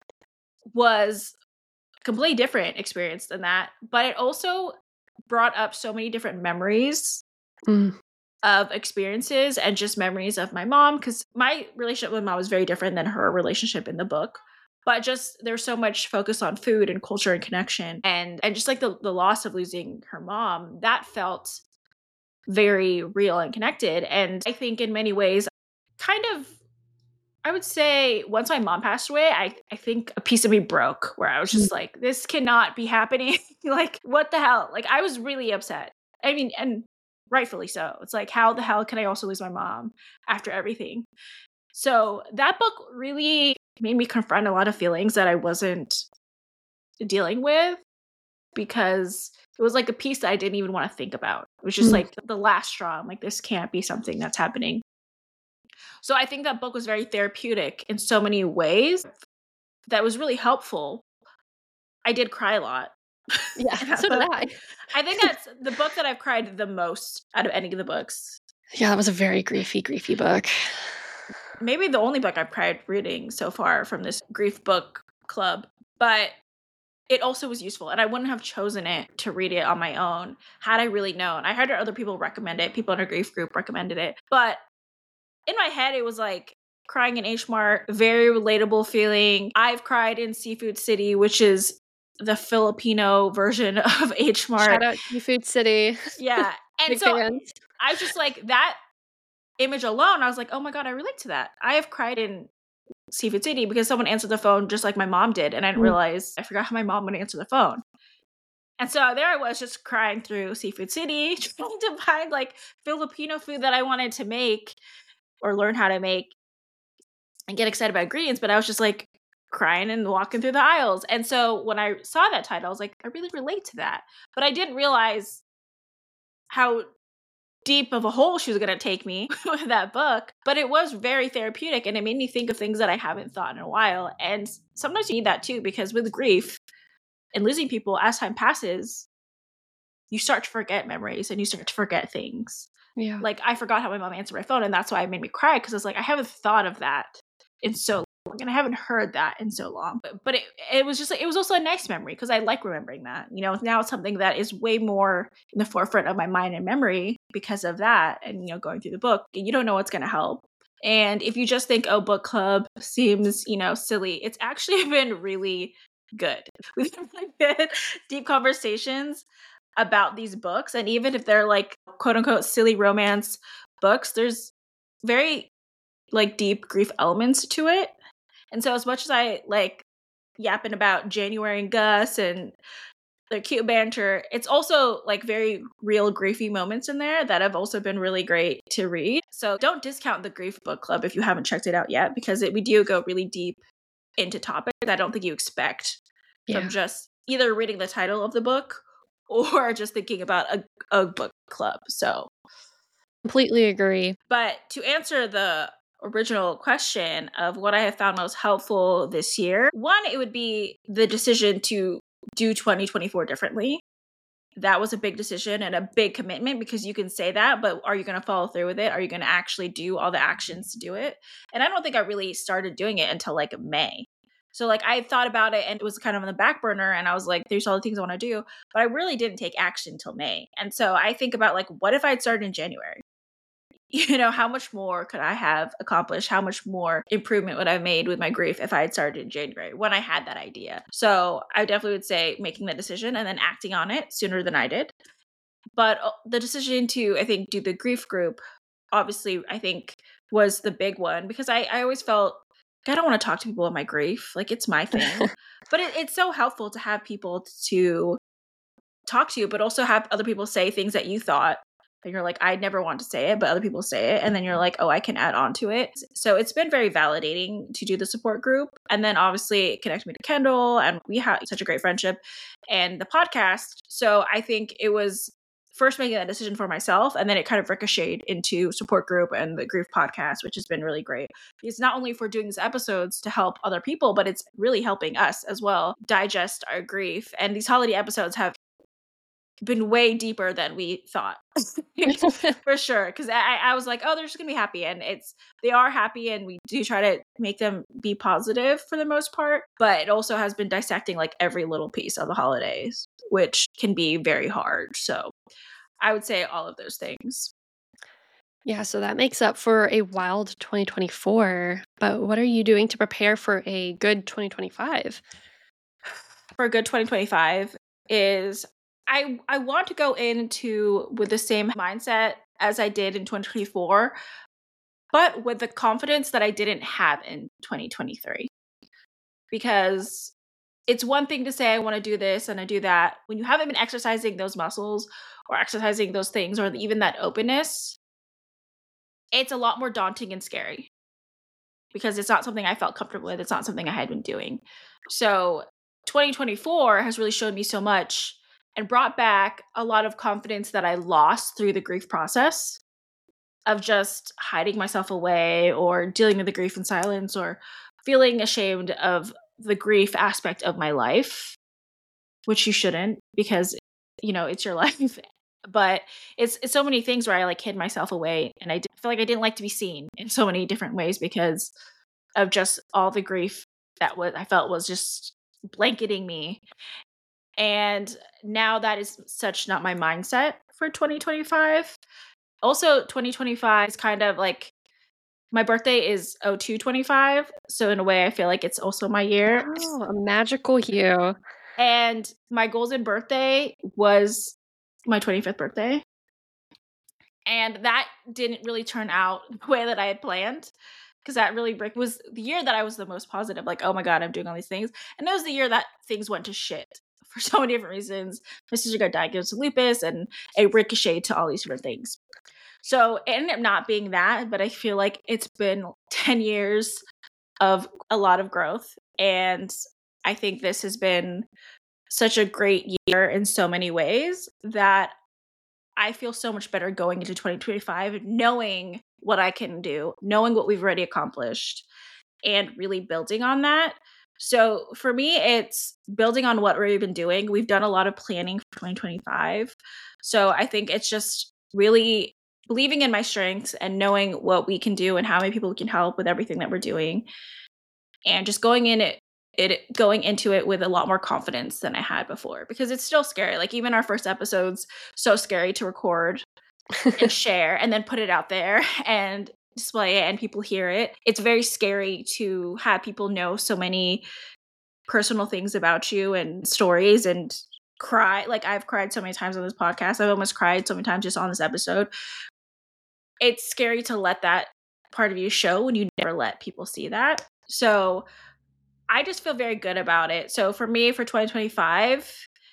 was a completely different experience than that. But it also brought up so many different memories.
Mm.
Of experiences and just memories of my mom, because my relationship with mom was very different than her relationship in the book. But just there's so much focus on food and culture and connection, and and just like the, the loss of losing her mom, that felt very real and connected. And I think in many ways, kind of, I would say once my mom passed away, I, I think a piece of me broke, where I was just like, this cannot be happening. Like, what the hell? Like, I was really upset. I mean, and rightfully so. It's like, how the hell can I also lose my mom after everything? So that book really made me confront a lot of feelings that I wasn't dealing with, because it was like a piece that I didn't even want to think about. It was just mm. like the last straw. I'm like, this can't be something that's happening. So I think that book was very therapeutic in so many ways. That was really helpful. I did cry a lot.
Yeah, so did I.
I think that's the book that I've cried the most out of any of the books.
Yeah, that was a very griefy, griefy book.
Maybe the only book I've cried reading so far from this grief book club. But it also was useful, and I wouldn't have chosen it to read it on my own had I really known. I heard other people recommend it. People in our grief group recommended it. But in my head, it was like Crying in H Mart, very relatable feeling. I've cried in Seafood City, which is the Filipino version of H Mart.
Shout out Seafood City.
Yeah. And
Big
so
fans.
I was just like, that image alone, I was like, oh my God, I relate to that. I have cried in Seafood City because someone answered the phone just like my mom did. And I didn't mm. realize, I forgot how my mom would answer the phone. And so there I was just crying through Seafood City, trying to find like Filipino food that I wanted to make or learn how to make and get excited about ingredients. But I was just like crying and walking through the aisles. And so when I saw that title, I was like, I really relate to that. But I didn't realize how deep of a hole she was going to take me with that book. But it was very therapeutic and it made me think of things that I haven't thought in a while. And sometimes you need that too, because with grief and losing people, as time passes, you start to forget memories and you start to forget things.
Yeah.
Like I forgot how my mom answered my phone, and that's why it made me cry, because it's like I haven't thought of that in so long and I haven't heard that in so long. But, but it, it was just like, it was also a nice memory because I like remembering that. You know, now it's something that is way more in the forefront of my mind and memory because of that. And, you know, going through the book, you don't know what's going to help. And if you just think, oh, book club seems, you know, silly, it's actually been really good. We've had really good, deep conversations about these books. And even if they're like quote unquote silly romance books, there's very like deep grief elements to it. And so as much as I like yapping about January and Gus and their cute banter, it's also like very real griefy moments in there that have also been really great to read. So don't discount the Grief Book Club if you haven't checked it out yet, because it, we do go really deep into topics I don't think you expect
Yeah.
from just either reading the title of the book or just thinking about a, a book club. So
Completely agree.
But to answer the original question of what I have found most helpful this year, one, it would be the decision to do twenty twenty-four differently. That was a big decision and a big commitment, because you can say that, but are you going to follow through with it? Are you going to actually do all the actions to do it? And I don't think I really started doing it until like May. So like I thought about it and it was kind of on the back burner, and I was like, there's all the things I want to do, but I really didn't take action until May. And so I think about like, what if I'd started in January? You know, how much more could I have accomplished? How much more improvement would I have made with my grief if I had started in January when I had that idea? So I definitely would say making the decision and then acting on it sooner than I did. But the decision to, I think, do the grief group, obviously, I think was the big one, because I, I always felt, I don't want to talk to people about my grief. Like, it's my thing. But it, it's so helpful to have people to talk to you, but also have other people say things that you thought. And you're like, I never want to say it, but other people say it. And then you're like, oh, I can add on to it. So it's been very validating to do the support group. And then obviously it connected me to Kendall, and we had such a great friendship, and the podcast. So I think it was first making that decision for myself, and then it kind of ricocheted into support group and the grief podcast, which has been really great. It's not only for doing these episodes to help other people, but it's really helping us as well digest our grief. And these holiday episodes have been way deeper than we thought. For sure, because I, I was like, oh, they're just gonna be happy, and it's they are happy, and we do try to make them be positive for the most part, but it also has been dissecting like every little piece of the holidays, which can be very hard. So I would say all of those things.
Yeah, so that makes up for a wild twenty twenty-four, but what are you doing to prepare for a good twenty twenty-five?
For a good twenty twenty-five is I I want to go into with the same mindset as I did in twenty twenty-four, but with the confidence that I didn't have in twenty twenty-three. Because it's one thing to say, I want to do this and I do that. When you haven't been exercising those muscles or exercising those things or even that openness, it's a lot more daunting and scary, because it's not something I felt comfortable with. It's not something I had been doing. So twenty twenty-four has really shown me so much and brought back a lot of confidence that I lost through the grief process of just hiding myself away or dealing with the grief in silence or feeling ashamed of the grief aspect of my life, which you shouldn't, because, you know, it's your life. But it's it's so many things where I like hid myself away, and I feel like I didn't like to be seen in so many different ways because of just all the grief that was I felt was just blanketing me. And now that is such not my mindset for twenty twenty-five. Also, twenty twenty-five is kind of like, my birthday is oh two twenty-five. So in a way, I feel like it's also my year.
Oh, a magical you.
And my golden birthday was my twenty-fifth birthday. And that didn't really turn out the way that I had planned, because that really was the year that I was the most positive. Like, oh my God, I'm doing all these things. And it was the year that things went to shit for so many different reasons. My sister got diagnosed with lupus, and it ricocheted to all these different things. So it ended up not being that, but I feel like it's been ten years of a lot of growth. And I think this has been such a great year in so many ways that I feel so much better going into twenty twenty-five, knowing what I can do, knowing what we've already accomplished, and really building on that. So for me, it's building on what we've been doing. We've done a lot of planning for twenty twenty-five. So I think it's just really believing in my strengths and knowing what we can do and how many people we can help with everything that we're doing. And just going in it, it going into it with a lot more confidence than I had before, because it's still scary. Like even our first episode's so scary to record and share and then put it out there and display it and people hear it. It's very scary to have people know so many personal things about you and stories and cry. Like I've cried so many times on this podcast. I've almost cried so many times just on this episode. It's scary to let that part of you show when you never let people see that. So I just feel very good about it. So for me, for twenty twenty-five,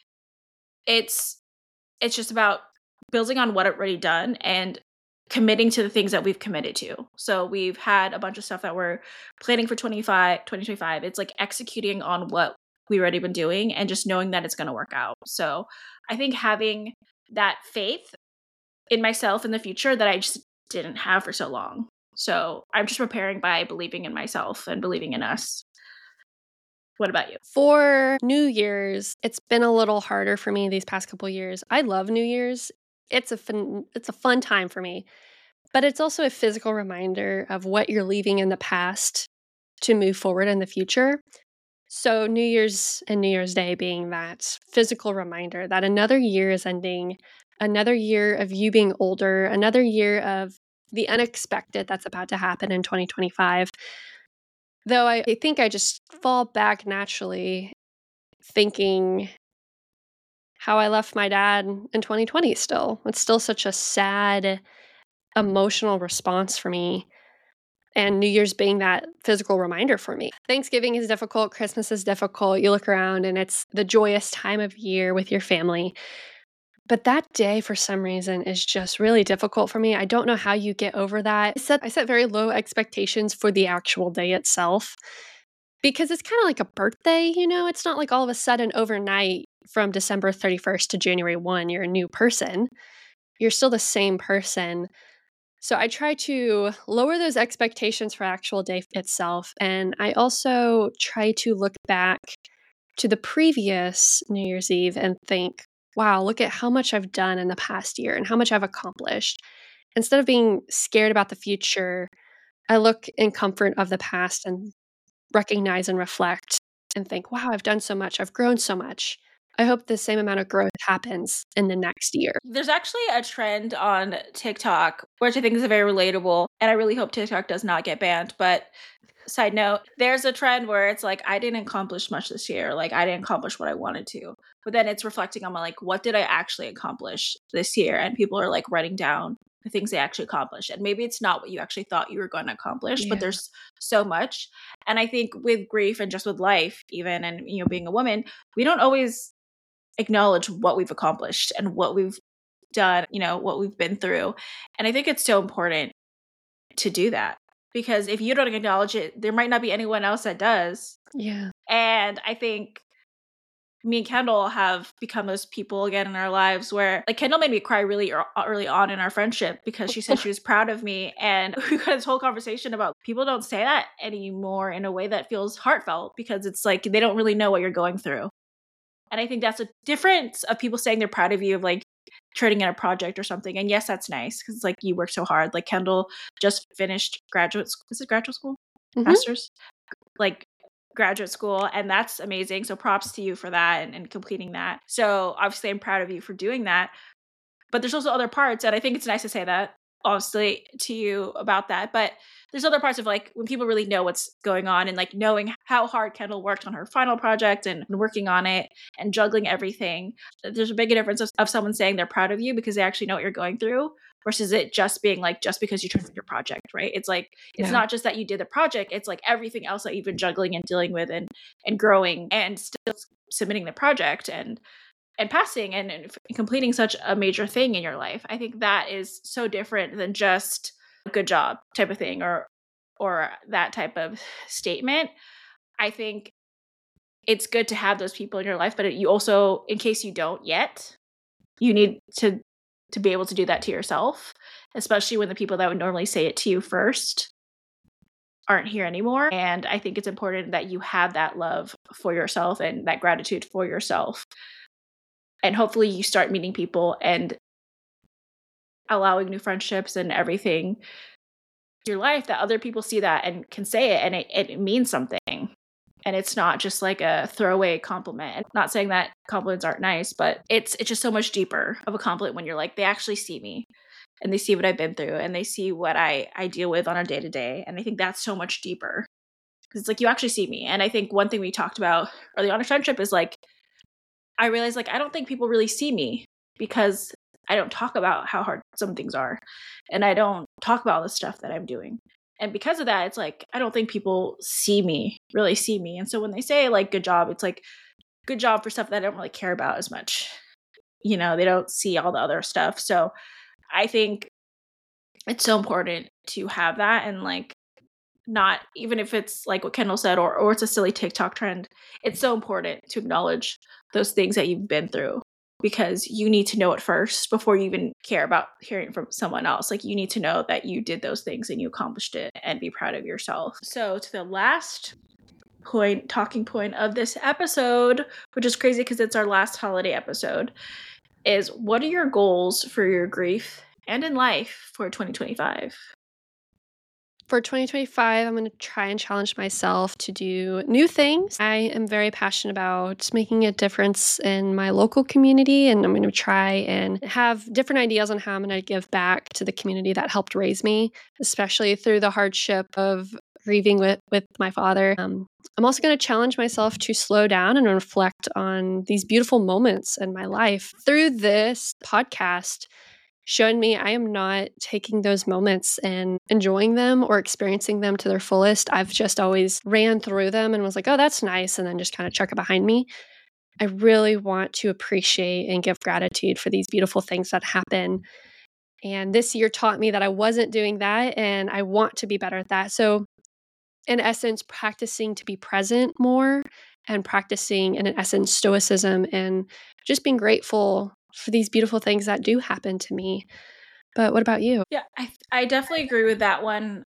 it's it's just about building on what I've already done and committing to the things that we've committed to. So we've had a bunch of stuff that we're planning for twenty-five, twenty twenty-five. It's like executing on what we've already been doing and just knowing that it's going to work out. So I think having that faith in myself in the future that I just didn't have for so long. So I'm just preparing by believing in myself and believing in us. What about you?
For New Year's, it's been a little harder for me these past couple years. I love New Year's. It's a fun, it's a fun time for me, but it's also a physical reminder of what you're leaving in the past to move forward in the future. So New Year's and New Year's Day being that physical reminder that another year is ending, another year of you being older, another year of the unexpected that's about to happen in twenty twenty-five. Though I, I think I just fall back naturally thinking how I left my dad in twenty twenty still. It's still such a sad, emotional response for me. And New Year's being that physical reminder for me. Thanksgiving is difficult. Christmas is difficult. You look around and it's the joyous time of year with your family. But that day, for some reason, is just really difficult for me. I don't know how you get over that. I set, I set very low expectations for the actual day itself because it's kind of like a birthday, you know? It's not like all of a sudden overnight from December thirty-first to January first, you're a new person. You're still the same person. So I try to lower those expectations for actual day itself. And I also try to look back to the previous New Year's Eve and think, wow, look at how much I've done in the past year and how much I've accomplished. Instead of being scared about the future, I look in comfort of the past and recognize and reflect and think, wow, I've done so much. I've grown so much. I hope the same amount of growth happens in the next year.
There's actually a trend on TikTok, which I think is very relatable. And I really hope TikTok does not get banned. But side note, there's a trend where it's like, I didn't accomplish much this year. Like, I didn't accomplish what I wanted to. But then it's reflecting on my, like, what did I actually accomplish this year? And people are like writing down the things they actually accomplished. And maybe it's not what you actually thought you were going to accomplish,
Yeah.
but there's so much. And I think with grief and just with life, even, and, you know, being a woman, we don't always acknowledge what we've accomplished and what we've done, you know, what we've been through. And I think it's so important to do that, because if you don't acknowledge it, there might not be anyone else that does.
Yeah.
And I think me and Kendall have become those people again in our lives where, like, Kendall made me cry really early on in our friendship because she said she was proud of me. And we got this whole conversation about people don't say that anymore in a way that feels heartfelt, because it's like they don't really know what you're going through. And I think that's a difference of people saying they're proud of you, of like turning in a project or something. And yes, that's nice because it's like you work so hard. Like Kendall just finished graduate school. Is it graduate school? Mm-hmm. Master's? Like graduate school. And that's amazing. So props to you for that and, and completing that. So obviously I'm proud of you for doing that. But there's also other parts. And I think it's nice to say that, obviously, to you about that. But there's other parts of like when people really know what's going on and like knowing how hard Kendall worked on her final project and working on it and juggling everything. There's a big difference of, of someone saying they're proud of you because they actually know what you're going through versus it just being like, just because you turned in your project, right? It's like, it's yeah. not just that you did the project. It's like everything else that you've been juggling and dealing with and, and growing and still submitting the project and and passing and, and completing such a major thing in your life. I think that is so different than just a good job type of thing or or that type of statement. I think it's good to have those people in your life, but you also, in case you don't yet, you need to to be able to do that to yourself, especially when the people that would normally say it to you first aren't here anymore. And I think it's important that you have that love for yourself and that gratitude for yourself. And hopefully you start meeting people and allowing new friendships and everything in your life that other people see that and can say it and it, it means something. And it's not just like a throwaway compliment. I'm not saying that compliments aren't nice, but it's it's just so much deeper of a compliment when you're like, they actually see me and they see what I've been through and they see what I, I deal with on a day to day. And I think that's so much deeper because it's like, you actually see me. And I think one thing we talked about early on in friendship is like, I realized like, I don't think people really see me because I don't talk about how hard some things are. And I don't talk about the stuff that I'm doing. And because of that, it's like, I don't think people see me, really see me. And so when they say like, good job, it's like, good job for stuff that I don't really care about as much. You know, they don't see all the other stuff. So I think it's so important to have that and like, not even if it's like what Kendall said, or, or it's a silly TikTok trend, it's so important to acknowledge those things that you've been through because you need to know it first before you even care about hearing from someone else. Like you need to know that you did those things and you accomplished it and be proud of yourself. So to the last point, talking point of this episode, which is crazy because it's our last holiday episode, is what are your goals for your grief and in life for twenty twenty-five?
For twenty twenty-five, I'm going to try and challenge myself to do new things. I am very passionate about making a difference in my local community, and I'm going to try and have different ideas on how I'm going to give back to the community that helped raise me, especially through the hardship of grieving with, with my father. Um, I'm also going to challenge myself to slow down and reflect on these beautiful moments in my life. Through this podcast, showing me I am not taking those moments and enjoying them or experiencing them to their fullest. I've just always ran through them and was like, oh, that's nice, and then just kind of chuck it behind me. I really want to appreciate and give gratitude for these beautiful things that happen. And this year taught me that I wasn't doing that, and I want to be better at that. So in essence, practicing to be present more and practicing, in essence, stoicism and just being grateful for these beautiful things that do happen to me. But what about you?
Yeah, I I definitely agree with that one.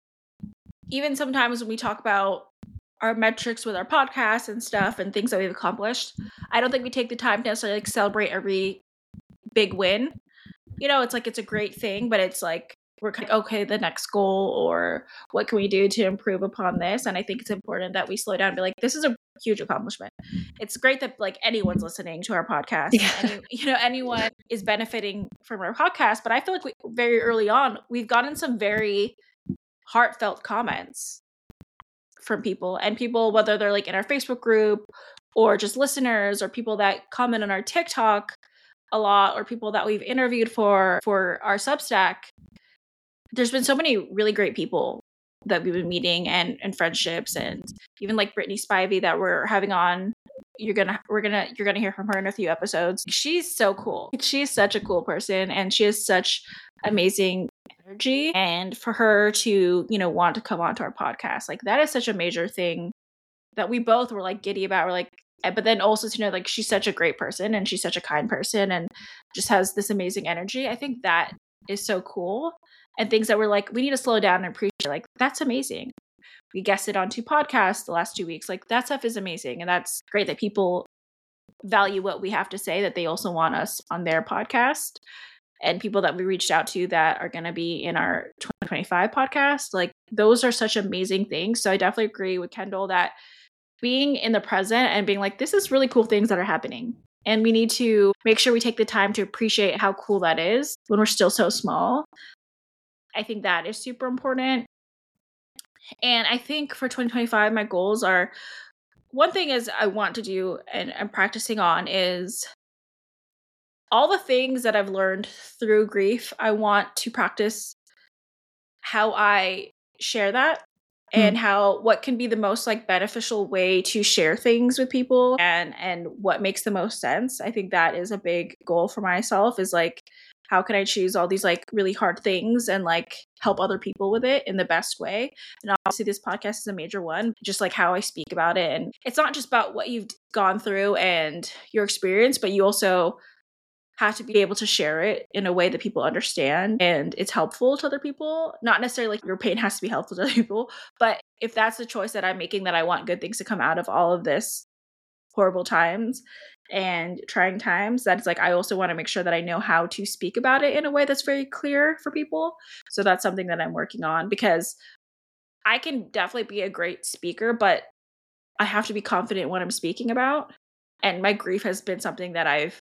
Even sometimes when we talk about our metrics with our podcast and stuff and things that we've accomplished, I don't think we take the time to necessarily like celebrate every big win. You know, it's like it's a great thing, but it's like we're kind of, okay, the next goal or what can we do to improve upon this? And I think it's important that we slow down and be like, this is a huge accomplishment. It's great that like anyone's listening to our podcast.
Yeah.
Any, you know, anyone is benefiting from our podcast. But I feel like we, very early on, we've gotten some very heartfelt comments from people and people, whether they're like in our Facebook group or just listeners or people that comment on our TikTok a lot or people that we've interviewed for for our Substack. There's been so many really great people that we've been meeting and, and friendships and even like Brittany Spivey that we're having on. You're gonna we're gonna you're gonna hear from her in a few episodes. She's so cool. She's such a cool person and she has such amazing energy. And for her to, you know, want to come onto our podcast, like that is such a major thing that we both were like giddy about. We're like, but then also to know like she's such a great person and she's such a kind person and just has this amazing energy. I think that is so cool. And things that we're like, we need to slow down and appreciate, like, that's amazing. We guested on two podcasts the last two weeks. Like, that stuff is amazing. And that's great that people value what we have to say, that they also want us on their podcast. And people that we reached out to that are going to be in our twenty twenty-five podcast. Like, those are such amazing things. So I definitely agree with Kendall that being in the present and being like, this is really cool things that are happening. And we need to make sure we take the time to appreciate how cool that is when we're still so small. I think that is super important. And I think for twenty twenty-five, my goals are, one thing is I want to do and I'm practicing on is all the things that I've learned through grief. I want to practice how I share that and how what can be the most like beneficial way to share things with people and and what makes the most sense. I think that is a big goal for myself, is like, how can I choose all these like really hard things and like help other people with it in the best way? And obviously this podcast is a major one, just like how I speak about it. And it's not just about what you've gone through and your experience, but you also have to be able to share it in a way that people understand and it's helpful to other people. Not necessarily like your pain has to be helpful to other people, but if that's the choice that I'm making, that I want good things to come out of all of this horrible times and trying times, that's like, I also want to make sure that I know how to speak about it in a way that's very clear for people. So that's something that I'm working on, because I can definitely be a great speaker, but I have to be confident in what I'm speaking about. And my grief has been something that I've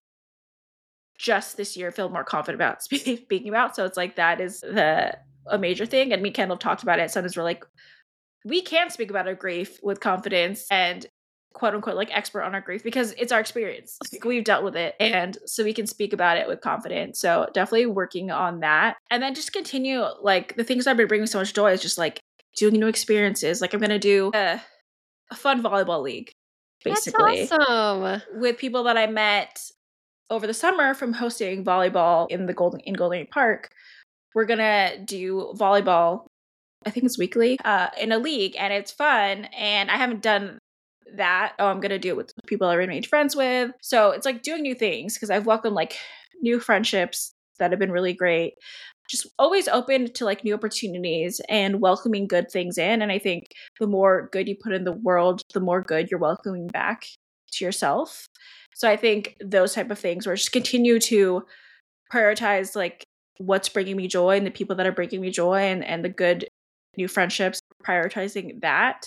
just this year feel more confident about speaking about. So it's like, that is the a major thing. And me and Kendall talked about it. Sometimes we're like, we can speak about our grief with confidence and quote unquote like expert on our grief, because it's our experience. Like, we've dealt with it, and so we can speak about it with confidence. So definitely working on that. And then just continue, like, the things that have been bringing so much joy is just like doing new experiences. Like, I'm gonna do a, a fun volleyball league, basically.
That's awesome.
With people that I met over the summer from hosting volleyball in the Golden in Golden Gate Park. We're gonna do volleyball, I think it's weekly, uh, in a league, and it's fun. And I haven't done that. Oh, I'm gonna do it with people I remained friends with. So it's like doing new things, because I've welcomed like new friendships that have been really great. Just always open to like new opportunities and welcoming good things in. And I think the more good you put in the world, the more good you're welcoming back to yourself. So I think those type of things, where just continue to prioritize like what's bringing me joy and the people that are bringing me joy, and, and the good new friendships, prioritizing that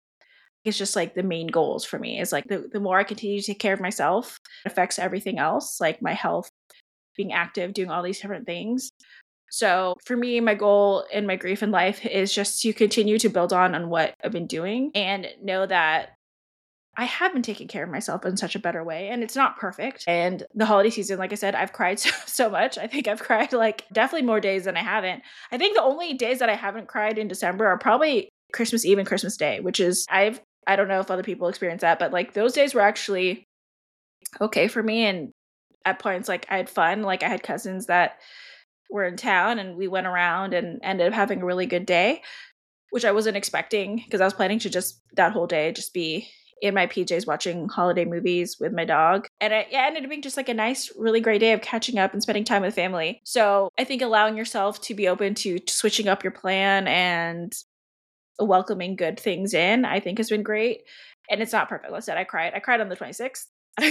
is just like the main goals for me. Is like the, the more I continue to take care of myself, it affects everything else, like my health, being active, doing all these different things. So for me, my goal in my grief in life is just to continue to build on on what I've been doing, and know that I have been taking care of myself in such a better way. And it's not perfect. And the holiday season, like I said, I've cried so, so much. I think I've cried like definitely more days than I haven't. I think the only days that I haven't cried in December are probably Christmas Eve and Christmas Day, which is, I've, I don't know if other people experience that, but like those days were actually okay for me. And at points, like I had fun. Like I had cousins that were in town and we went around and ended up having a really good day, which I wasn't expecting, because I was planning to just that whole day just be in my P Js watching holiday movies with my dog. And it, yeah, it ended up being just like a nice, really great day of catching up and spending time with family. So I think allowing yourself to be open to switching up your plan and welcoming good things in, I think has been great. And it's not perfect. Like I said, I cried. I cried on the twenty-sixth.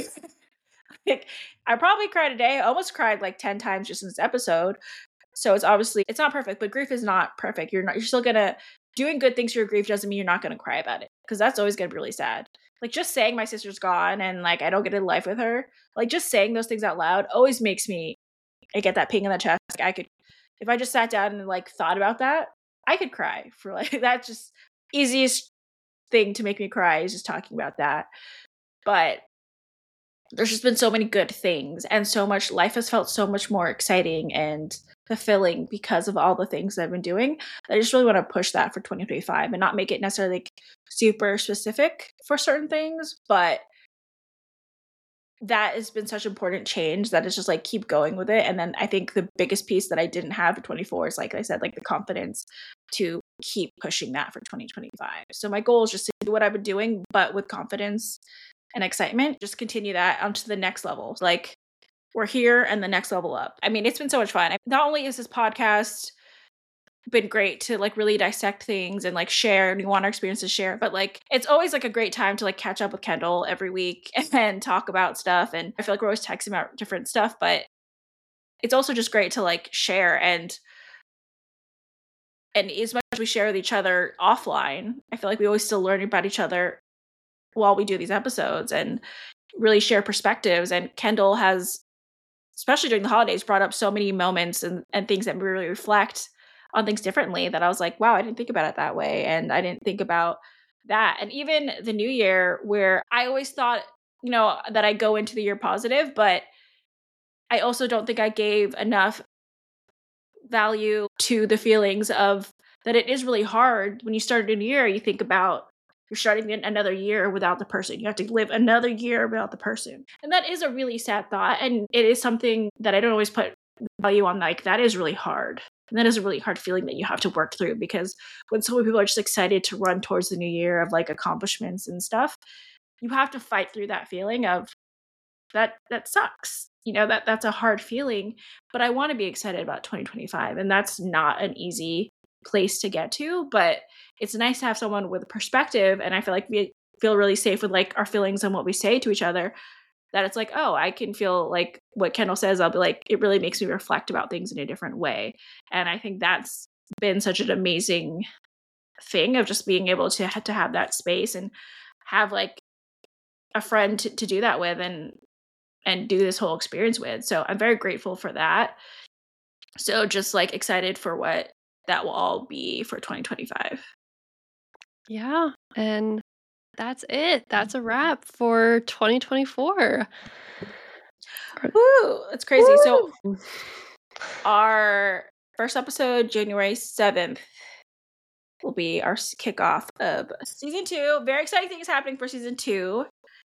Like, I probably cried a day. I almost cried like ten times just in this episode. So it's obviously, it's not perfect, but grief is not perfect. You're not, you're still gonna, doing good things for your grief doesn't mean you're not gonna cry about it, because that's always gonna be really sad. Like just saying my sister's gone and like I don't get in life with her, like just saying those things out loud always makes me, I get that ping in the chest. Like I could, if I just sat down and like thought about that, I could cry for like, that's just easiest thing to make me cry is just talking about that. But there's just been so many good things, and so much, life has felt so much more exciting and fulfilling because of all the things that I've been doing. I just really want to push that for twenty twenty-five and not make it necessarily like super specific for certain things, but that has been such important change that it's just like keep going with it. And then I think the biggest piece that I didn't have for twenty-four is, like I said, like the confidence to keep pushing that for twenty twenty-five. So my goal is just to do what I've been doing, but with confidence and excitement, just continue that onto the next level. Like we're here and the next level up. I mean, it's been so much fun. Not only is this podcast been great to like really dissect things and like share, and we want our experiences to share, but like it's always like a great time to like catch up with Kendall every week and talk about stuff. And I feel like we're always texting about different stuff, but it's also just great to like share, and and as much as we share with each other offline, I feel like we always still learn about each other while we do these episodes and really share perspectives. And Kendall has, especially during the holidays, brought up so many moments and, and things that really reflect on things differently, that I was like, wow, I didn't think about it that way. And I didn't think about that. And even the new year, where I always thought, you know, that I go into the year positive, but I also don't think I gave enough value to the feelings of that it is really hard when you start a new year. You think about you're starting another year without the person. You have to live another year without the person. And that is a really sad thought. And it is something that I don't always put value on. Like, that is really hard. And that is a really hard feeling that you have to work through, because when so many people are just excited to run towards the new year of like accomplishments and stuff, you have to fight through that feeling of that, that sucks. You know, that that's a hard feeling, but I want to be excited about twenty twenty-five. And that's not an easy place to get to, but it's nice to have someone with a perspective. And I feel like we feel really safe with like our feelings and what we say to each other, that it's like, oh, I can feel like what Kendall says. I'll be like, it really makes me reflect about things in a different way. And I think that's been such an amazing thing of just being able to to have that space and have like a friend to, to do that with and and do this whole experience with. So I'm very grateful for that. So just like excited for what that will all be for twenty twenty-five.
Yeah. And that's it. That's a wrap for twenty twenty-four.
Woo! It's crazy.
Woo!
So our first episode, January seventh, will be our kickoff of season two. Very exciting things happening for season two.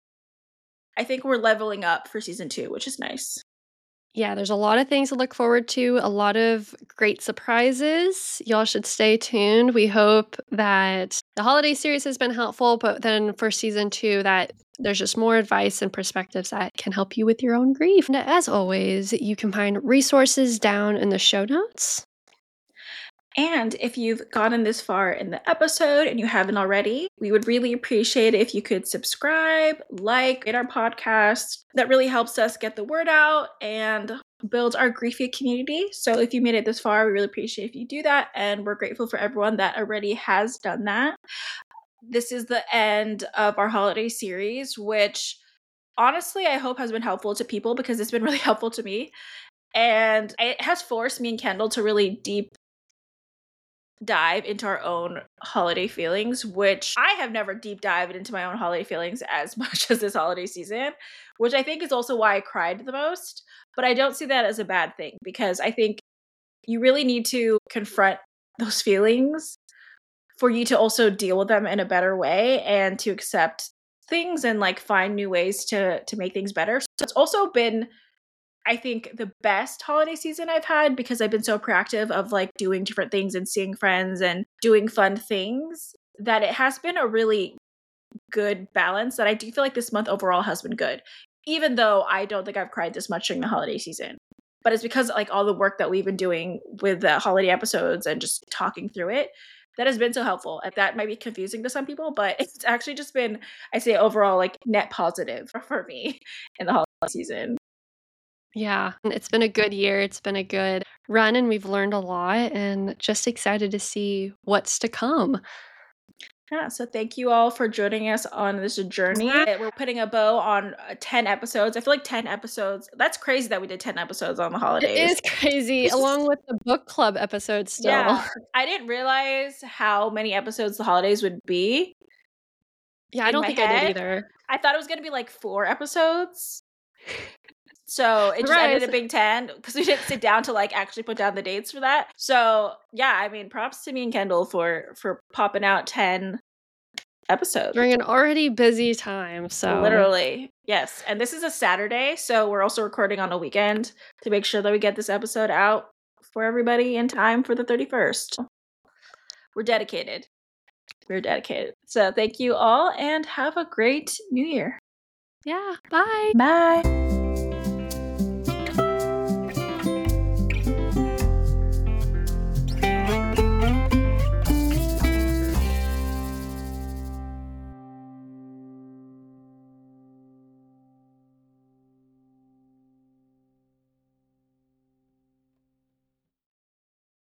I think we're leveling up for season two, which is nice.
Yeah, there's a lot of things to look forward to, a lot of great surprises. Y'all should stay tuned. We hope that the holiday series has been helpful, but then for season two, that there's just more advice and perspectives that can help you with your own grief. And as always, you can find resources down in the show notes.
And if you've gotten this far in the episode and you haven't already, we would really appreciate it if you could subscribe, like, rate our podcast. That really helps us get the word out and build our Griefy community. So if you made it this far, we really appreciate if you do that. And we're grateful for everyone that already has done that. This is the end of our holiday series, which honestly, I hope has been helpful to people, because it's been really helpful to me. And it has forced me and Kendall to really deep dive into our own holiday feelings, which I have never deep dived into my own holiday feelings as much as this holiday season, which I think is also why I cried the most. But I don't see that as a bad thing, because I think you really need to confront those feelings for you to also deal with them in a better way and to accept things and like find new ways to to make things better. So it's also been, I think, the best holiday season I've had, because I've been so proactive of like doing different things and seeing friends and doing fun things, that it has been a really good balance, that I do feel like this month overall has been good, even though I don't think I've cried this much during the holiday season. But it's because like all the work that we've been doing with the holiday episodes and just talking through it, that has been so helpful. That might be confusing to some people, but it's actually just been, I say overall, like net positive for me in the holiday season.
Yeah, it's been a good year. It's been a good run, and we've learned a lot, and just excited to see what's to come.
Yeah, so thank you all for joining us on this journey. We're putting a bow on ten episodes. I feel like ten episodes. That's crazy that we did ten episodes on the holidays.
It is crazy, along with the book club episodes still.
Yeah, I didn't realize how many episodes the holidays would be.
Yeah, I don't think head. I did either.
I thought it was going to be like four episodes. So it just right. ended up being ten, because we didn't sit down to like actually put down the dates for that. So yeah, I mean, props to me and Kendall for for popping out ten episodes
during an already busy time. So
literally, yes. And this is a Saturday, so we're also recording on a weekend to make sure that we get this episode out for everybody in time for the thirty-first. We're dedicated. We're dedicated. So thank you all, and have a great new year.
Yeah. Bye.
Bye.